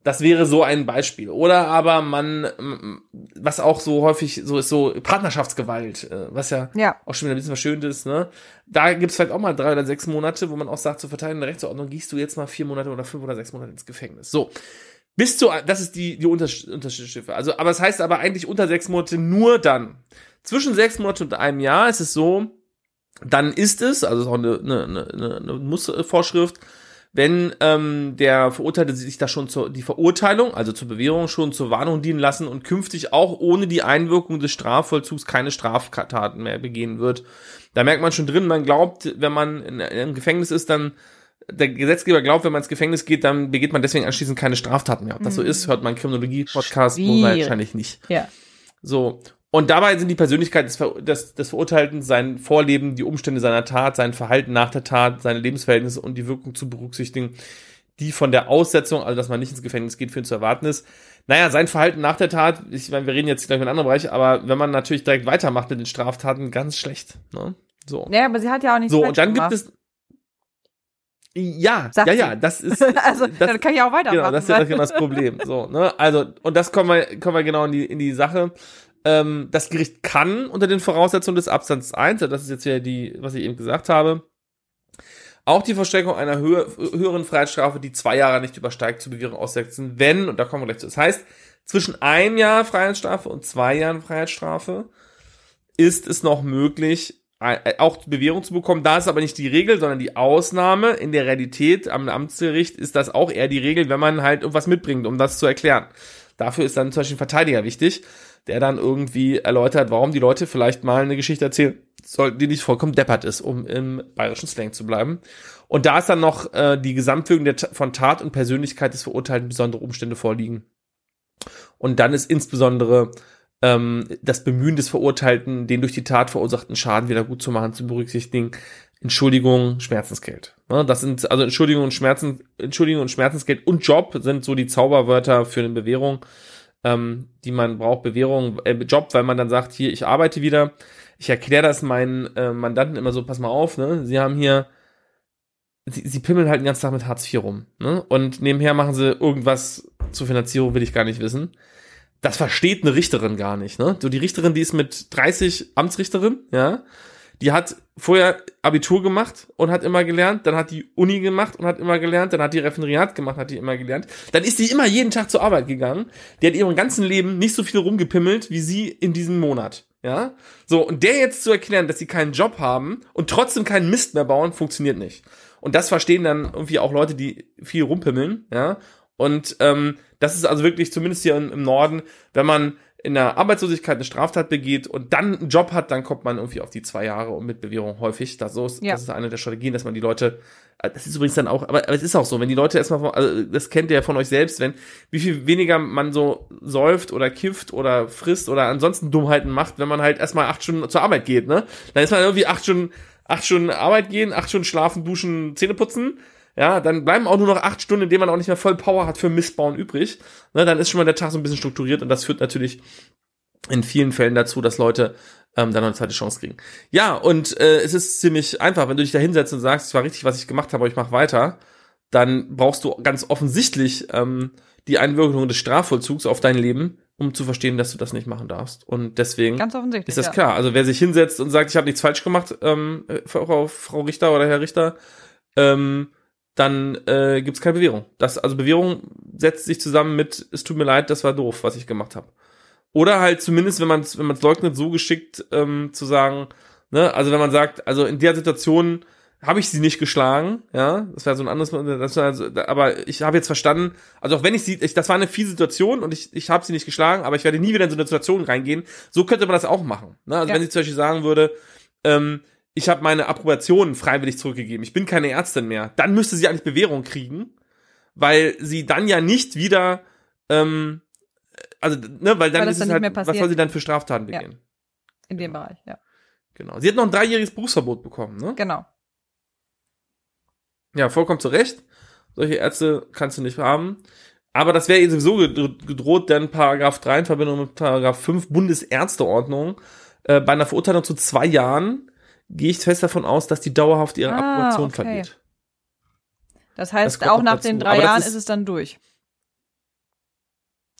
B: Das wäre so ein Beispiel. Oder aber was auch so häufig so ist, so Partnerschaftsgewalt, was ja auch schon wieder ein bisschen verschönt ist, ne? Da gibt's vielleicht auch mal 3 oder 6 Monate, wo man auch sagt, zur Verteidigung der Rechtsordnung gehst du jetzt mal 4 Monate oder 5 oder 6 Monate ins Gefängnis. So. Das ist die Unterschiede. Also, aber es heißt aber eigentlich unter 6 Monate nur dann. Zwischen 6 Monaten und einem Jahr ist es so, dann ist es, also ist auch eine Mussvorschrift, wenn der Verurteilte sich da schon die Verurteilung, also zur Bewährung schon zur Warnung dienen lassen und künftig auch ohne die Einwirkung des Strafvollzugs keine Straftaten mehr begehen wird. Da merkt man schon drin, man glaubt, wenn man im Gefängnis ist, dann der Gesetzgeber glaubt, wenn man ins Gefängnis geht, dann begeht man deswegen anschließend keine Straftaten mehr. Ob das so ist, hört man Kriminologie-Podcast wahrscheinlich nicht.
A: Ja.
B: So. Und dabei sind die Persönlichkeit des Verurteilten, sein Vorleben, die Umstände seiner Tat, sein Verhalten nach der Tat, seine Lebensverhältnisse und die Wirkung zu berücksichtigen, die von der Aussetzung, also dass man nicht ins Gefängnis geht, für ihn zu erwarten ist. Naja, sein Verhalten nach der Tat, ich meine, wir reden jetzt gleich über einen anderen Bereich, aber wenn man natürlich direkt weitermacht mit den Straftaten, ganz schlecht. Ne? So.
A: Ja, aber sie hat ja auch nichts
B: so, und dann gibt es das ist
A: also dann kann ich auch weitermachen.
B: Genau, das ist ja das Problem. So, ne? Also, und das kommen wir genau in die Sache. Das Gericht kann unter den Voraussetzungen des Absatzes 1, das ist jetzt ja was ich eben gesagt habe, auch die Vollstreckung einer höheren Freiheitsstrafe, die 2 Jahre nicht übersteigt, zur Bewährung aussetzen, wenn, und da kommen wir gleich zu, das heißt, zwischen 1 Jahr Freiheitsstrafe und 2 Jahren Freiheitsstrafe ist es noch möglich, auch Bewährung zu bekommen. Da ist aber nicht die Regel, sondern die Ausnahme. In der Realität am Amtsgericht ist das auch eher die Regel, wenn man halt irgendwas mitbringt, um das zu erklären. Dafür ist dann zum Beispiel ein Verteidiger wichtig, der dann irgendwie erläutert, warum die Leute vielleicht mal eine Geschichte erzählen sollten, die nicht vollkommen deppert ist, um im bayerischen Slang zu bleiben. Und da ist dann noch die Gesamtwirkung von Tat und Persönlichkeit des Verurteilten besondere Umstände vorliegen. Und dann ist insbesondere das Bemühen des Verurteilten, den durch die Tat verursachten Schaden wieder gut zu machen, zu berücksichtigen. Entschuldigung, Schmerzensgeld. Das sind also Entschuldigung und Schmerzensgeld und Job sind so die Zauberwörter für eine Bewährung, die man braucht. Job, weil man dann sagt, hier, ich arbeite wieder. Ich erkläre das meinen Mandanten immer so, pass mal auf, ne? Sie haben hier, sie pimmeln halt den ganzen Tag mit Hartz IV rum, ne? Und nebenher machen sie irgendwas zur Finanzierung, will ich gar nicht wissen. Das versteht eine Richterin gar nicht, ne? So die Richterin, die ist mit 30 Amtsrichterin, ja, die hat vorher Abitur gemacht und hat immer gelernt, dann hat die Uni gemacht und hat immer gelernt, dann hat die Referendariat gemacht, hat die immer gelernt, dann ist die immer jeden Tag zur Arbeit gegangen, die hat ihrem ganzen Leben nicht so viel rumgepimmelt wie sie in diesem Monat, ja? So, und der jetzt zu erklären, dass sie keinen Job haben und trotzdem keinen Mist mehr bauen, funktioniert nicht. Und das verstehen dann irgendwie auch Leute, die viel rumpimmeln, ja? Und das ist also wirklich, zumindest hier im Norden, wenn man in der Arbeitslosigkeit eine Straftat begeht und dann einen Job hat, dann kommt man irgendwie auf die 2 Jahre und mit Bewährung häufig. Das ist eine der Strategien, dass man die Leute, das ist übrigens dann auch, aber es ist auch so, wenn die Leute erstmal, also das kennt ihr ja von euch selbst, wie viel weniger man so säuft oder kifft oder frisst oder ansonsten Dummheiten macht, wenn man halt erstmal 8 Stunden zur Arbeit geht, ne? Dann ist man irgendwie 8 Stunden Arbeit gehen, 8 Stunden schlafen, duschen, Zähne putzen. Ja, dann bleiben auch nur noch 8 Stunden, in denen man auch nicht mehr voll Power hat für Missbauen übrig. Ne, dann ist schon mal der Tag so ein bisschen strukturiert und das führt natürlich in vielen Fällen dazu, dass Leute dann noch eine zweite Chance kriegen. Ja, und es ist ziemlich einfach, wenn du dich da hinsetzt und sagst, es war richtig, was ich gemacht habe, aber ich mache weiter, dann brauchst du ganz offensichtlich die Einwirkung des Strafvollzugs auf dein Leben, um zu verstehen, dass du das nicht machen darfst. Und deswegen
A: ganz offensichtlich,
B: ist das klar. Also wer sich hinsetzt und sagt, ich habe nichts falsch gemacht, Frau Richter oder Herr Richter, dann gibt's keine Bewährung. Also Bewährung setzt sich zusammen mit, es tut mir leid, das war doof, was ich gemacht habe. Oder halt zumindest, wenn man's leugnet, so geschickt zu sagen, ne, also wenn man sagt, also in der Situation habe ich sie nicht geschlagen, ja, das wäre so ein anderes, aber ich habe jetzt verstanden, also auch wenn das war eine fiese Situation und ich habe sie nicht geschlagen, aber ich werde nie wieder in so eine Situation reingehen, so könnte man das auch machen, ne, also wenn sie zum Beispiel sagen würde, ich habe meine Approbation freiwillig zurückgegeben. Ich bin keine Ärztin mehr. Dann müsste sie eigentlich Bewährung kriegen, weil sie dann ja nicht wieder, weil dann ist es halt, was soll sie dann für Straftaten begehen? Ja.
A: In dem Bereich, ja.
B: Genau. Sie hat noch ein 3-jähriges Berufsverbot bekommen, ne?
A: Genau.
B: Ja, vollkommen zu Recht. Solche Ärzte kannst du nicht haben. Aber das wäre ihr sowieso gedroht, denn Paragraph 3 in Verbindung mit Paragraph 5 Bundesärzteordnung bei einer Verurteilung zu 2 Jahren gehe ich fest davon aus, dass die dauerhaft ihre Approbation verliert.
A: Das heißt, auch nach den 3 Jahren ist es dann durch.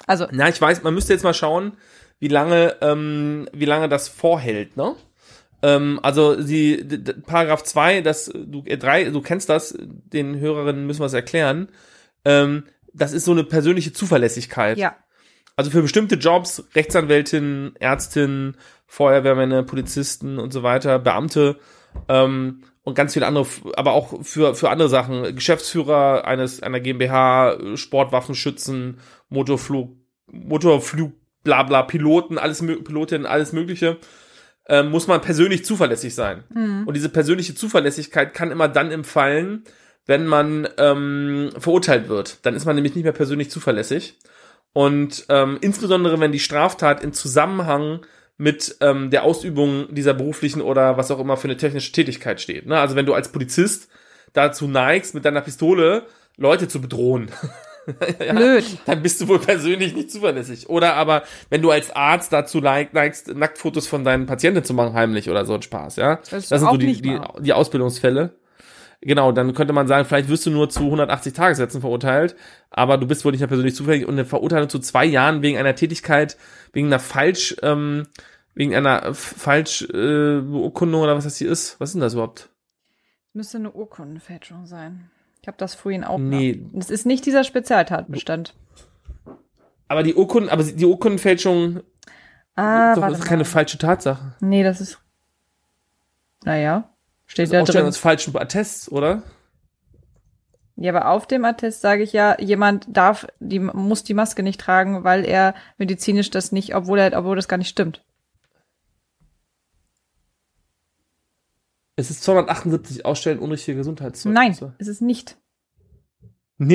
A: Also,
B: Na, ich weiß, man müsste jetzt mal schauen, wie lange das vorhält, ne? Also Paragraph 2, 3, du kennst das, den Hörerinnen müssen wir es erklären. Das ist so eine persönliche Zuverlässigkeit.
A: ja.
B: Also für bestimmte Jobs, Rechtsanwältin, Ärztin, Feuerwehrmänner, Polizisten und so weiter, Beamte, und ganz viele andere, aber auch für andere Sachen, Geschäftsführer einer GmbH, Sportwaffenschützen, Motorflug, bla bla, Pilotin, alles Mögliche, muss man persönlich zuverlässig sein.
A: Mhm.
B: Und diese persönliche Zuverlässigkeit kann immer dann entfallen, wenn man verurteilt wird. Dann ist man nämlich nicht mehr persönlich zuverlässig. Und insbesondere, wenn die Straftat in Zusammenhang mit der Ausübung dieser beruflichen oder was auch immer für eine technische Tätigkeit steht. Ne? Also wenn du als Polizist dazu neigst, mit deiner Pistole Leute zu bedrohen, ja,
A: Blöd.
B: dann bist du wohl persönlich nicht zuverlässig. Oder aber, wenn du als Arzt dazu neigst, Nacktfotos von deinen Patienten zu machen, heimlich oder so ein Spaß, ja.
A: Das
B: sind
A: auch
B: so
A: nicht
B: die
A: wahr.
B: Ausbildungsfälle. Genau, dann könnte man sagen, vielleicht wirst du nur zu 180 Tagessätzen verurteilt, aber du bist wohl nicht mehr persönlich zuverlässig und eine Verurteilung zu 2 Jahren wegen einer Tätigkeit, wegen einer Falschbeurkundung oder was das hier ist. Was ist denn das überhaupt?
A: Müsste eine Urkundenfälschung sein. Ich habe das vorhin auch.
B: Nee.
A: Es ist nicht dieser Spezialtatbestand.
B: Aber die Urkundenfälschung
A: Warte
B: ist keine
A: mal.
B: falsche Tatsache.
A: Nee, das ist. Naja. Steht
B: Also
A: da
B: Ausstellung
A: drin.
B: des falschen Attests, oder?
A: Ja, aber auf dem Attest sage ich ja, jemand muss die Maske nicht tragen, weil er medizinisch das nicht, obwohl das gar nicht stimmt.
B: Es ist 278 Ausstellen unrichtige Gesundheitszeugnisse.
A: Nein, ist es nicht.
B: Nee?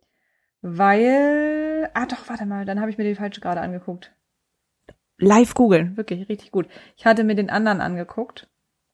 A: Weil. Doch, warte mal, dann habe ich mir die falsche gerade angeguckt. Live googeln, wirklich, richtig gut. Ich hatte mir den anderen angeguckt.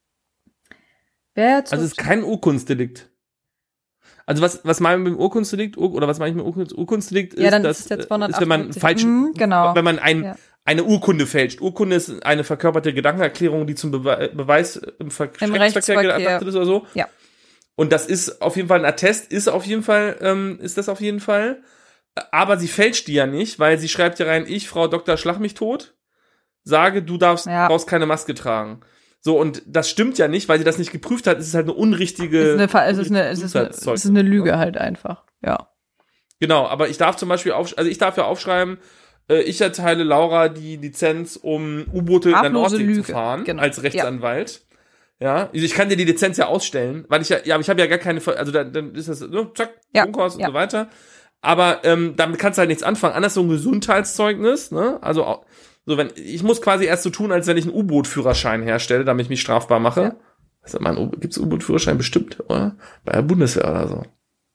B: Also es ist kein Urkundsdelikt. Also was meinen wir mit dem Urkundsdelikt, oder was meine ich mit Urkundsdelikt ist,
A: ja, dann
B: das
A: ist es der
B: ist, wenn man
A: 278. Genau.
B: wenn man
A: Ja.
B: eine Urkunde fälscht. Urkunde ist eine verkörperte Gedankenerklärung, die zum Beweis im Rechtsverkehr
A: Rechtsverkehr.
B: gedacht ist oder so.
A: Ja.
B: Und das ist auf jeden Fall ein Attest, ist das auf jeden Fall. Aber sie fälscht die ja nicht, weil sie schreibt ja rein, ich, Frau Dr. Schlag mich tot, sage, du brauchst keine Maske tragen. So, und das stimmt ja nicht, weil sie das nicht geprüft hat. Es ist halt eine unrichtige.
A: Es ist eine Lüge halt einfach. Ja.
B: Genau, aber ich darf zum Beispiel ich darf ja aufschreiben, ich erteile Laura die Lizenz, um U-Boote in der
A: Harmlose
B: Nordsee
A: Lüge.
B: zu fahren,
A: Genau.
B: als Rechtsanwalt. Ja, also ich kann dir die Lizenz ja ausstellen, weil aber ich habe ja gar keine, also dann ist das, zack,
A: Ja,
B: Bunkhaus
A: ja.
B: und so weiter. Aber damit kannst du halt nichts anfangen. Anders so ein Gesundheitszeugnis, ne? Also so, ich muss quasi erst so tun, als wenn ich einen U-Boot-Führerschein herstelle, damit ich mich strafbar mache.
A: Ja.
B: Gibt's U-Boot-Führerschein bestimmt, oder? Bei der Bundeswehr oder so.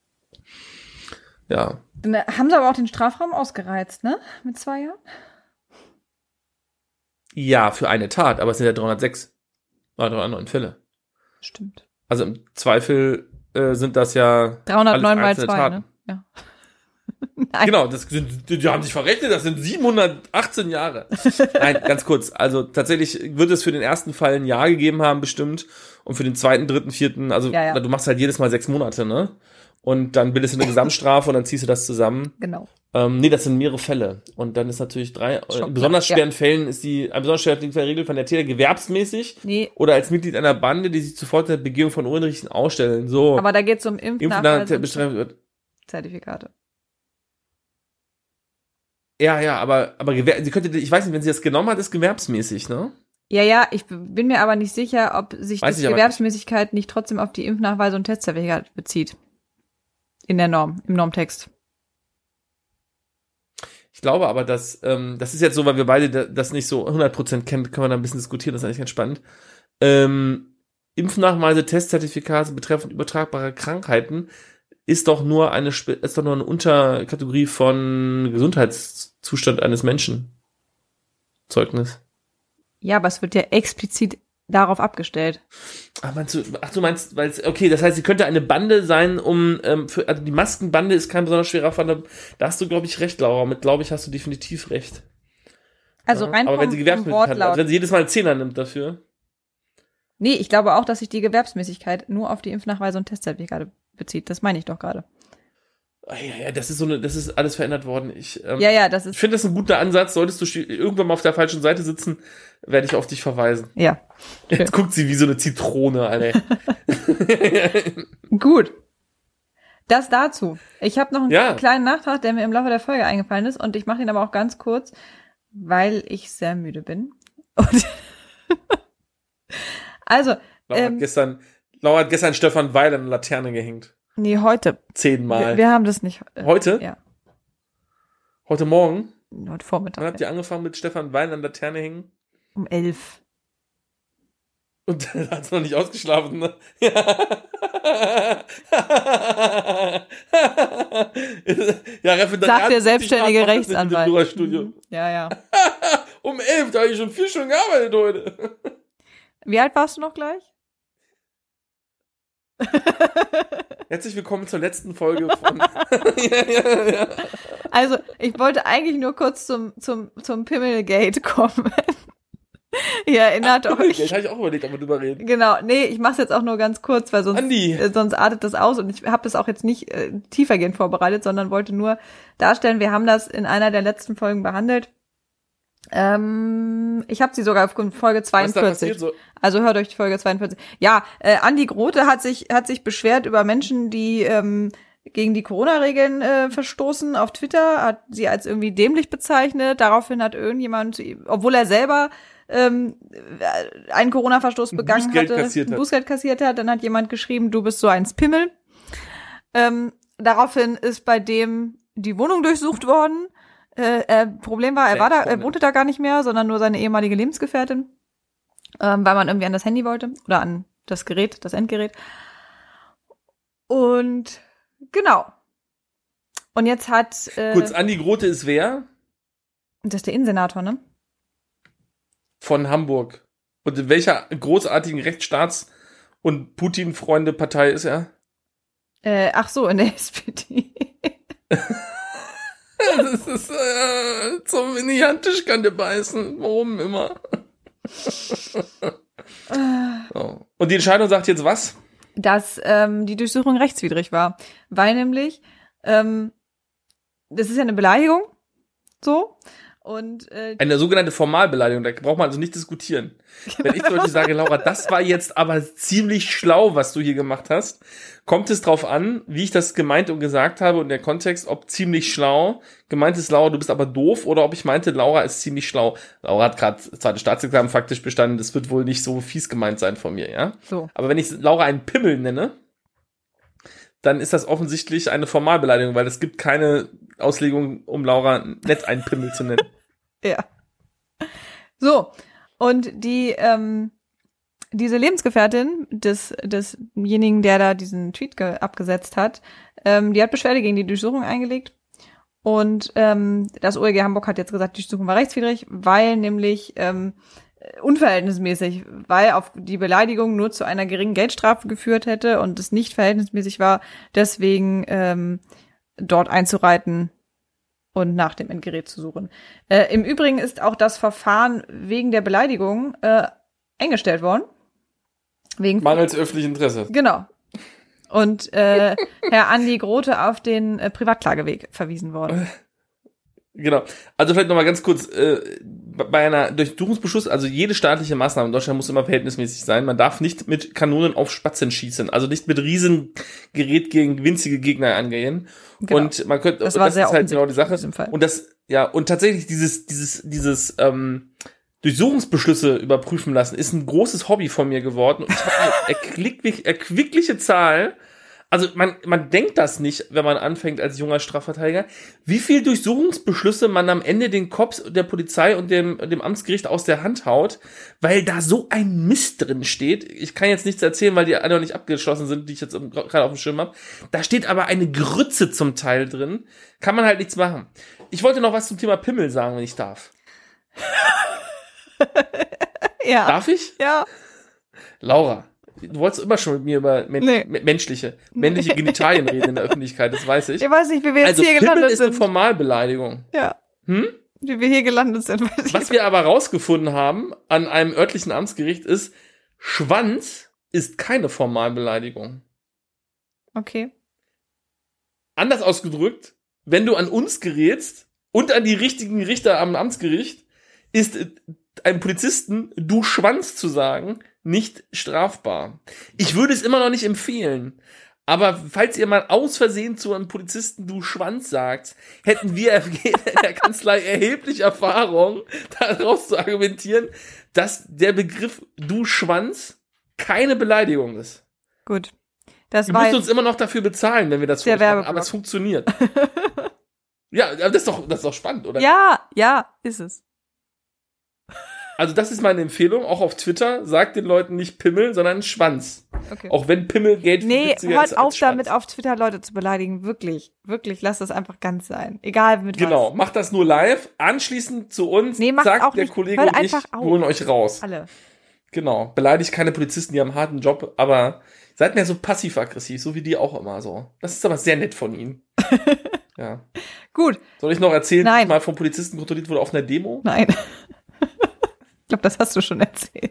B: Ja.
A: Dann haben sie aber auch den Strafraum ausgereizt, ne? Mit 2 Jahren?
B: Ja, für eine Tat, aber es sind ja 306. 309 Fälle.
A: Stimmt.
B: Also im Zweifel sind das ja
A: 309 mal
B: einzelne
A: 2,
B: Taten.
A: ne? Ja. Nein.
B: Genau, die haben sich verrechnet, das sind 718 Jahre. Nein, ganz kurz. Also tatsächlich wird es für den ersten Fall ein Jahr gegeben haben, bestimmt. Und für den zweiten, dritten, vierten, also
A: Ja.
B: du machst halt jedes Mal 6 Monate, ne? Und dann bildest du eine Gesamtstrafe und dann ziehst du das zusammen.
A: Genau.
B: Nee, das sind mehrere Fälle. Und dann ist natürlich in besonders schweren Fällen ist ein besonders schwerer Regel von der Täter gewerbsmäßig oder als Mitglied einer Bande, die sich zuvor der Begehung von Unrichten ausstellen. So.
A: Aber da geht es um Impfnachweis
B: wird.
A: Zertifikate.
B: Ja, aber sie könnte, ich weiß nicht, wenn sie das genommen hat, ist gewerbsmäßig, ne?
A: Ja, ich bin mir aber nicht sicher, ob sich
B: Weiß
A: die
B: ich aber
A: Gewerbsmäßigkeit nicht trotzdem auf die Impfnachweise und Testzertifikate bezieht. In der Norm, im Normtext.
B: Ich glaube aber, dass das ist jetzt so, weil wir beide das nicht so 100% kennen, können wir da ein bisschen diskutieren, das ist eigentlich ganz spannend. Impfnachweise, Testzertifikate betreffend übertragbare Krankheiten ist doch nur eine Unterkategorie von Gesundheitszustand eines Menschen. Zeugnis.
A: Ja, aber es wird ja explizit darauf abgestellt.
B: Du meinst, weil okay, das heißt, sie könnte eine Bande sein, also die Maskenbande ist kein besonders schwerer Fall. Da hast du, glaube ich, recht, Laura. Mit, glaube ich, hast du definitiv recht.
A: Also
B: ja,
A: rein
B: aber wenn sie Gewerbsmäßigkeit hat, also wenn sie jedes Mal einen Zehner nimmt dafür.
A: Nee, ich glaube auch, dass sich die Gewerbsmäßigkeit nur auf die Impfnachweise und Testzertifikate bezieht. Das meine ich doch gerade.
B: Ja, das ist alles verändert worden. Ich
A: das ist.
B: finde das ein guter Ansatz. Solltest du irgendwann mal auf der falschen Seite sitzen, werde ich auf dich verweisen.
A: Ja.
B: Jetzt guckt sie wie so eine Zitrone, Alter.
A: Gut. Das dazu. Ich habe noch einen kleinen Nachtrag, der mir im Laufe der Folge eingefallen ist und ich mache ihn aber auch ganz kurz, weil ich sehr müde bin. Und also,
B: Laura hat gestern Stefan Weil an der Laterne gehängt.
A: Nee, heute.
B: 10-mal.
A: Wir haben das nicht.
B: Heute?
A: Ja.
B: Heute Morgen?
A: Heute Vormittag.
B: Wann habt ihr angefangen mit Stefan Weil an der Laterne hängen?
A: Um 11.
B: Und dann hat sie noch nicht ausgeschlafen, ne? Ja, Referendariat.
A: Sagt der selbstständige Rechtsanwalt. Ja.
B: Um 11, da habe ich schon 4 Stunden gearbeitet heute.
A: Wie alt warst du noch gleich?
B: Herzlich willkommen zur letzten Folge von
A: ja. Also, ich wollte eigentlich nur kurz zum Pimmelgate kommen. Ihr erinnert euch.
B: Pimmelgate, habe ich auch überlegt, ob wir drüber reden.
A: Genau, nee, ich mach's jetzt auch nur ganz kurz, weil sonst artet das aus und ich habe das auch jetzt nicht tiefergehend vorbereitet, sondern wollte nur darstellen, wir haben das in einer der letzten Folgen behandelt. Ich habe sie sogar auf Folge 42. So? Also hört euch die Folge 42. Ja, Andi Grote hat sich beschwert über Menschen, die gegen die Corona-Regeln verstoßen auf Twitter, hat sie als irgendwie dämlich bezeichnet. Daraufhin hat irgendjemand, obwohl er selber einen Corona-Verstoß begangen hatte, Bußgeld kassiert hat, dann hat jemand geschrieben, du bist so ein Pimmel. Daraufhin ist bei dem die Wohnung durchsucht worden. Problem war, er wohnte da gar nicht mehr, sondern nur seine ehemalige Lebensgefährtin, weil man irgendwie an das Handy wollte oder an das Gerät, das Endgerät. Und genau. Und jetzt hat
B: kurz, Andi Grote ist wer?
A: Das ist der Innensenator, ne?
B: Von Hamburg. Und in welcher großartigen Rechtsstaats- und Putin-Freunde-Partei ist er?
A: Ach so, in der SPD.
B: Das ist so in die Handtischkante beißen. Warum immer? So. Und die Entscheidung sagt jetzt was?
A: Dass die Durchsuchung rechtswidrig war. Weil nämlich, das ist ja eine Beleidigung. So. Und
B: eine sogenannte Formalbeleidigung, da braucht man also nicht diskutieren. Wenn ich zum Beispiel sage, Laura, das war jetzt aber ziemlich schlau, was du hier gemacht hast, kommt es drauf an, wie ich das gemeint und gesagt habe und der Kontext, ob ziemlich schlau gemeint ist, Laura, du bist aber doof, oder ob ich meinte, Laura ist ziemlich schlau. Laura hat gerade zweites Staatsexamen faktisch bestanden, das wird wohl nicht so fies gemeint sein von mir, ja?
A: So.
B: Aber wenn ich Laura einen Pimmel nenne, dann ist das offensichtlich eine Formalbeleidigung, weil es gibt keine Auslegung, um Laura nett einen Pimmel zu nennen.
A: Ja. So, und diese Lebensgefährtin desjenigen, der da diesen Tweet abgesetzt hat, die hat Beschwerde gegen die Durchsuchung eingelegt. Und das OLG Hamburg hat jetzt gesagt, die Durchsuchung war rechtswidrig, weil nämlich unverhältnismäßig, weil auf die Beleidigung nur zu einer geringen Geldstrafe geführt hätte und es nicht verhältnismäßig war, deswegen dort einzureiten und nach dem Endgerät zu suchen. Im Übrigen ist auch das Verfahren wegen der Beleidigung eingestellt worden. Wegen
B: mangels öffentlichen Interesse.
A: Genau. Und Herr Andi Grote auf den Privatklageweg verwiesen worden.
B: Genau. Also vielleicht nochmal ganz kurz, bei einer Durchsuchungsbeschluss, also jede staatliche Maßnahme in Deutschland muss immer verhältnismäßig sein. Man darf nicht mit Kanonen auf Spatzen schießen, also nicht mit Riesengerät gegen winzige Gegner angehen.
A: Genau.
B: Und man könnte,
A: das war sehr
B: ist halt genau die Sache.
A: In diesem Fall.
B: Und das, ja, und tatsächlich dieses Durchsuchungsbeschlüsse überprüfen lassen, ist ein großes Hobby von mir geworden. Und ich habe eine erquickliche Zahl. Also man denkt das nicht, wenn man anfängt als junger Strafverteidiger, wie viel Durchsuchungsbeschlüsse man am Ende den Cops der Polizei und dem Amtsgericht aus der Hand haut, weil da so ein Mist drin steht. Ich kann jetzt nichts erzählen, weil die alle noch nicht abgeschlossen sind, die ich jetzt gerade auf dem Schirm habe. Da steht aber eine Grütze zum Teil drin. Kann man halt nichts machen. Ich wollte noch was zum Thema Pimmel sagen, wenn ich darf.
A: Ja.
B: Darf ich?
A: Ja.
B: Laura. Du wolltest immer schon mit mir über männliche Genitalien reden in der Öffentlichkeit, das weiß ich.
A: Ich weiß nicht, wie wir jetzt
B: also
A: hier gelandet
B: ist
A: sind.
B: Eine Formalbeleidigung.
A: Ja. Wie wir hier gelandet sind.
B: Was wir aber rausgefunden haben an einem örtlichen Amtsgericht ist, Schwanz ist keine Formalbeleidigung.
A: Okay.
B: Anders ausgedrückt, wenn du an uns gerätst und an die richtigen Richter am Amtsgericht, ist einem Polizisten du Schwanz zu sagen nicht strafbar. Ich würde es immer noch nicht empfehlen. Aber falls ihr mal aus Versehen zu einem Polizisten du Schwanz sagt, hätten wir in der Kanzlei erheblich Erfahrung, daraus zu argumentieren, dass der Begriff du Schwanz keine Beleidigung ist.
A: Gut.
B: Ihr müsst uns immer noch dafür bezahlen, wenn wir das machen, aber es funktioniert. Ja, das ist doch spannend, oder?
A: Ja, ist es.
B: Also das ist meine Empfehlung, auch auf Twitter, sagt den Leuten nicht Pimmel, sondern Schwanz.
A: Okay.
B: Auch wenn Pimmelgate
A: Nee, hört auf
B: Schwanz.
A: damit, auf Twitter Leute zu beleidigen. Wirklich, lasst das einfach ganz sein. Egal mit was.
B: Genau, macht das nur live. Anschließend zu uns, sagt
A: auch
B: der
A: nicht.
B: Kollege
A: Hört
B: und ich,
A: einfach auf.
B: holen euch raus.
A: Alle.
B: Genau, beleidigt keine Polizisten, die haben einen harten Job, aber seid mehr so passiv-aggressiv, so wie die auch immer so. Das ist aber sehr nett von ihnen. Ja.
A: Gut.
B: Soll ich noch erzählen,
A: Nein.
B: wie ich mal vom Polizisten kontrolliert wurde auf einer Demo?
A: Nein. Ich glaube, das hast du schon erzählt.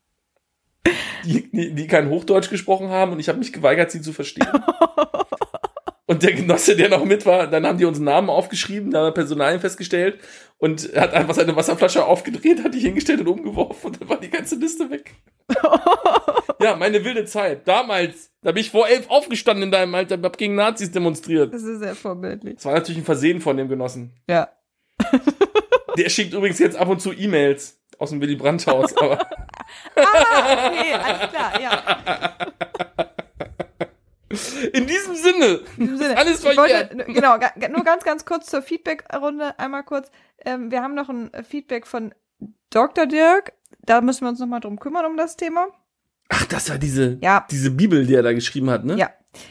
B: Die kein Hochdeutsch gesprochen haben und ich habe mich geweigert, sie zu verstehen. Und der Genosse, der noch mit war, dann haben die unseren Namen aufgeschrieben, da haben wir Personalien festgestellt und er hat einfach seine Wasserflasche aufgedreht, hat die hingestellt und umgeworfen und dann war die ganze Liste weg. Ja, meine wilde Zeit. Damals, da bin ich vor 11 aufgestanden in deinem Alter, hab gegen Nazis demonstriert.
A: Das ist sehr vorbildlich.
B: Das war natürlich ein Versehen von dem Genossen.
A: Ja.
B: Der schickt übrigens jetzt ab und zu E-Mails aus dem Willy Brandt-Haus, aber...
A: Okay, alles klar, ja.
B: In diesem Sinne. Ist alles verjährt.
A: Genau, nur ganz kurz zur Feedback-Runde, einmal kurz. Wir haben noch ein Feedback von Dr. Dirk. Da müssen wir uns nochmal drum kümmern, um das Thema.
B: Ach, das war diese
A: Ja.
B: Bibel, die er da geschrieben hat, ne?
A: Ja.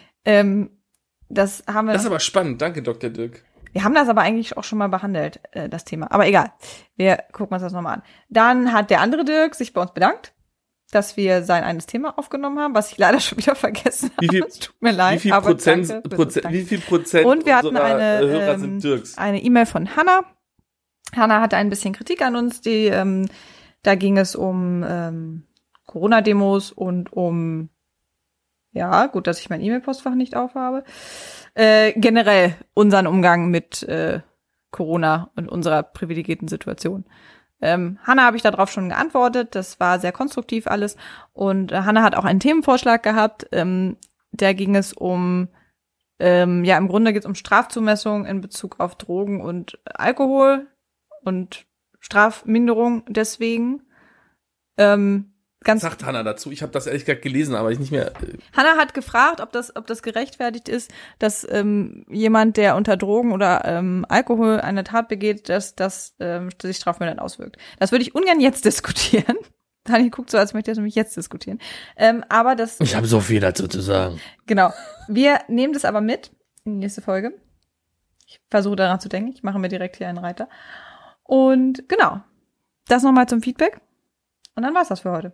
A: Das haben wir.
B: Das ist aber spannend. Danke, Dr. Dirk.
A: Wir haben das aber eigentlich auch schon mal behandelt, das Thema. Aber egal. Wir gucken uns das nochmal an. Dann hat der andere Dirk sich bei uns bedankt, dass wir sein eines Thema aufgenommen haben, was ich leider schon wieder vergessen habe. Es tut mir leid.
B: Wie viel
A: aber
B: Prozent,
A: danke.
B: wie viel Prozent
A: Und wir hatten
B: unserer Hörer sind Dirks?
A: eine E-Mail von Hannah. Hannah hatte ein bisschen Kritik an uns. Da ging es um Corona-Demos und um, ja, gut, dass ich mein E-Mail-Postfach nicht aufhabe. Generell unseren Umgang mit Corona und unserer privilegierten Situation. Hannah habe ich darauf schon geantwortet. Das war sehr konstruktiv alles. Und Hannah hat auch einen Themenvorschlag gehabt. Da ging es um, im Grunde geht es um Strafzumessung in Bezug auf Drogen und Alkohol und Strafminderung deswegen.
B: Was sagt Hannah dazu? Ich habe das ehrlich gesagt gelesen, aber ich nicht mehr.
A: Hannah hat gefragt, ob das gerechtfertigt ist, dass jemand, der unter Drogen oder Alkohol eine Tat begeht, dass das sich strafmildernd auswirkt. Das würde ich ungern jetzt diskutieren. Daniel guckt so, als möchte er nämlich jetzt diskutieren. Aber das.
B: Ich habe so viel dazu zu sagen.
A: Genau. Wir nehmen das aber mit in die nächste Folge. Ich versuche daran zu denken. Ich mache mir direkt hier einen Reiter. Und genau. Das nochmal zum Feedback. Und dann war's das für heute.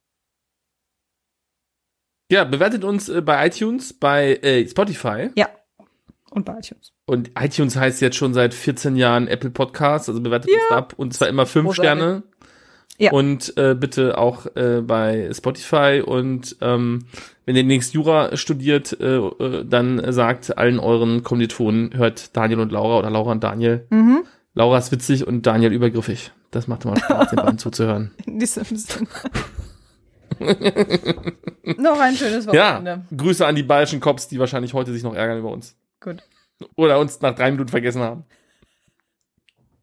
B: Ja, bewertet uns bei iTunes, bei Spotify.
A: Ja. Und bei iTunes.
B: Und iTunes heißt jetzt schon seit 14 Jahren Apple Podcasts, also bewertet uns ab. Und zwar immer 5 Sterne. Ja. Und bitte auch bei Spotify. Und wenn ihr demnächst Jura studiert, dann sagt allen euren Kommilitonen, hört Daniel und Laura oder Laura und Daniel. Mhm. Laura ist witzig und Daniel übergriffig. Das macht immer Spaß, den beiden zuzuhören.
A: In diesem Sinne. Noch ein schönes Wochenende.
B: Ja, Grüße an die bayerischen Cops, die wahrscheinlich heute sich noch ärgern über uns.
A: Gut.
B: Oder uns nach 3 Minuten vergessen haben.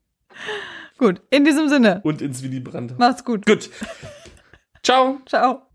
A: Gut, in diesem Sinne.
B: Und ins Willy Brandt.
A: Macht's gut.
B: Gut. Ciao.
A: Ciao.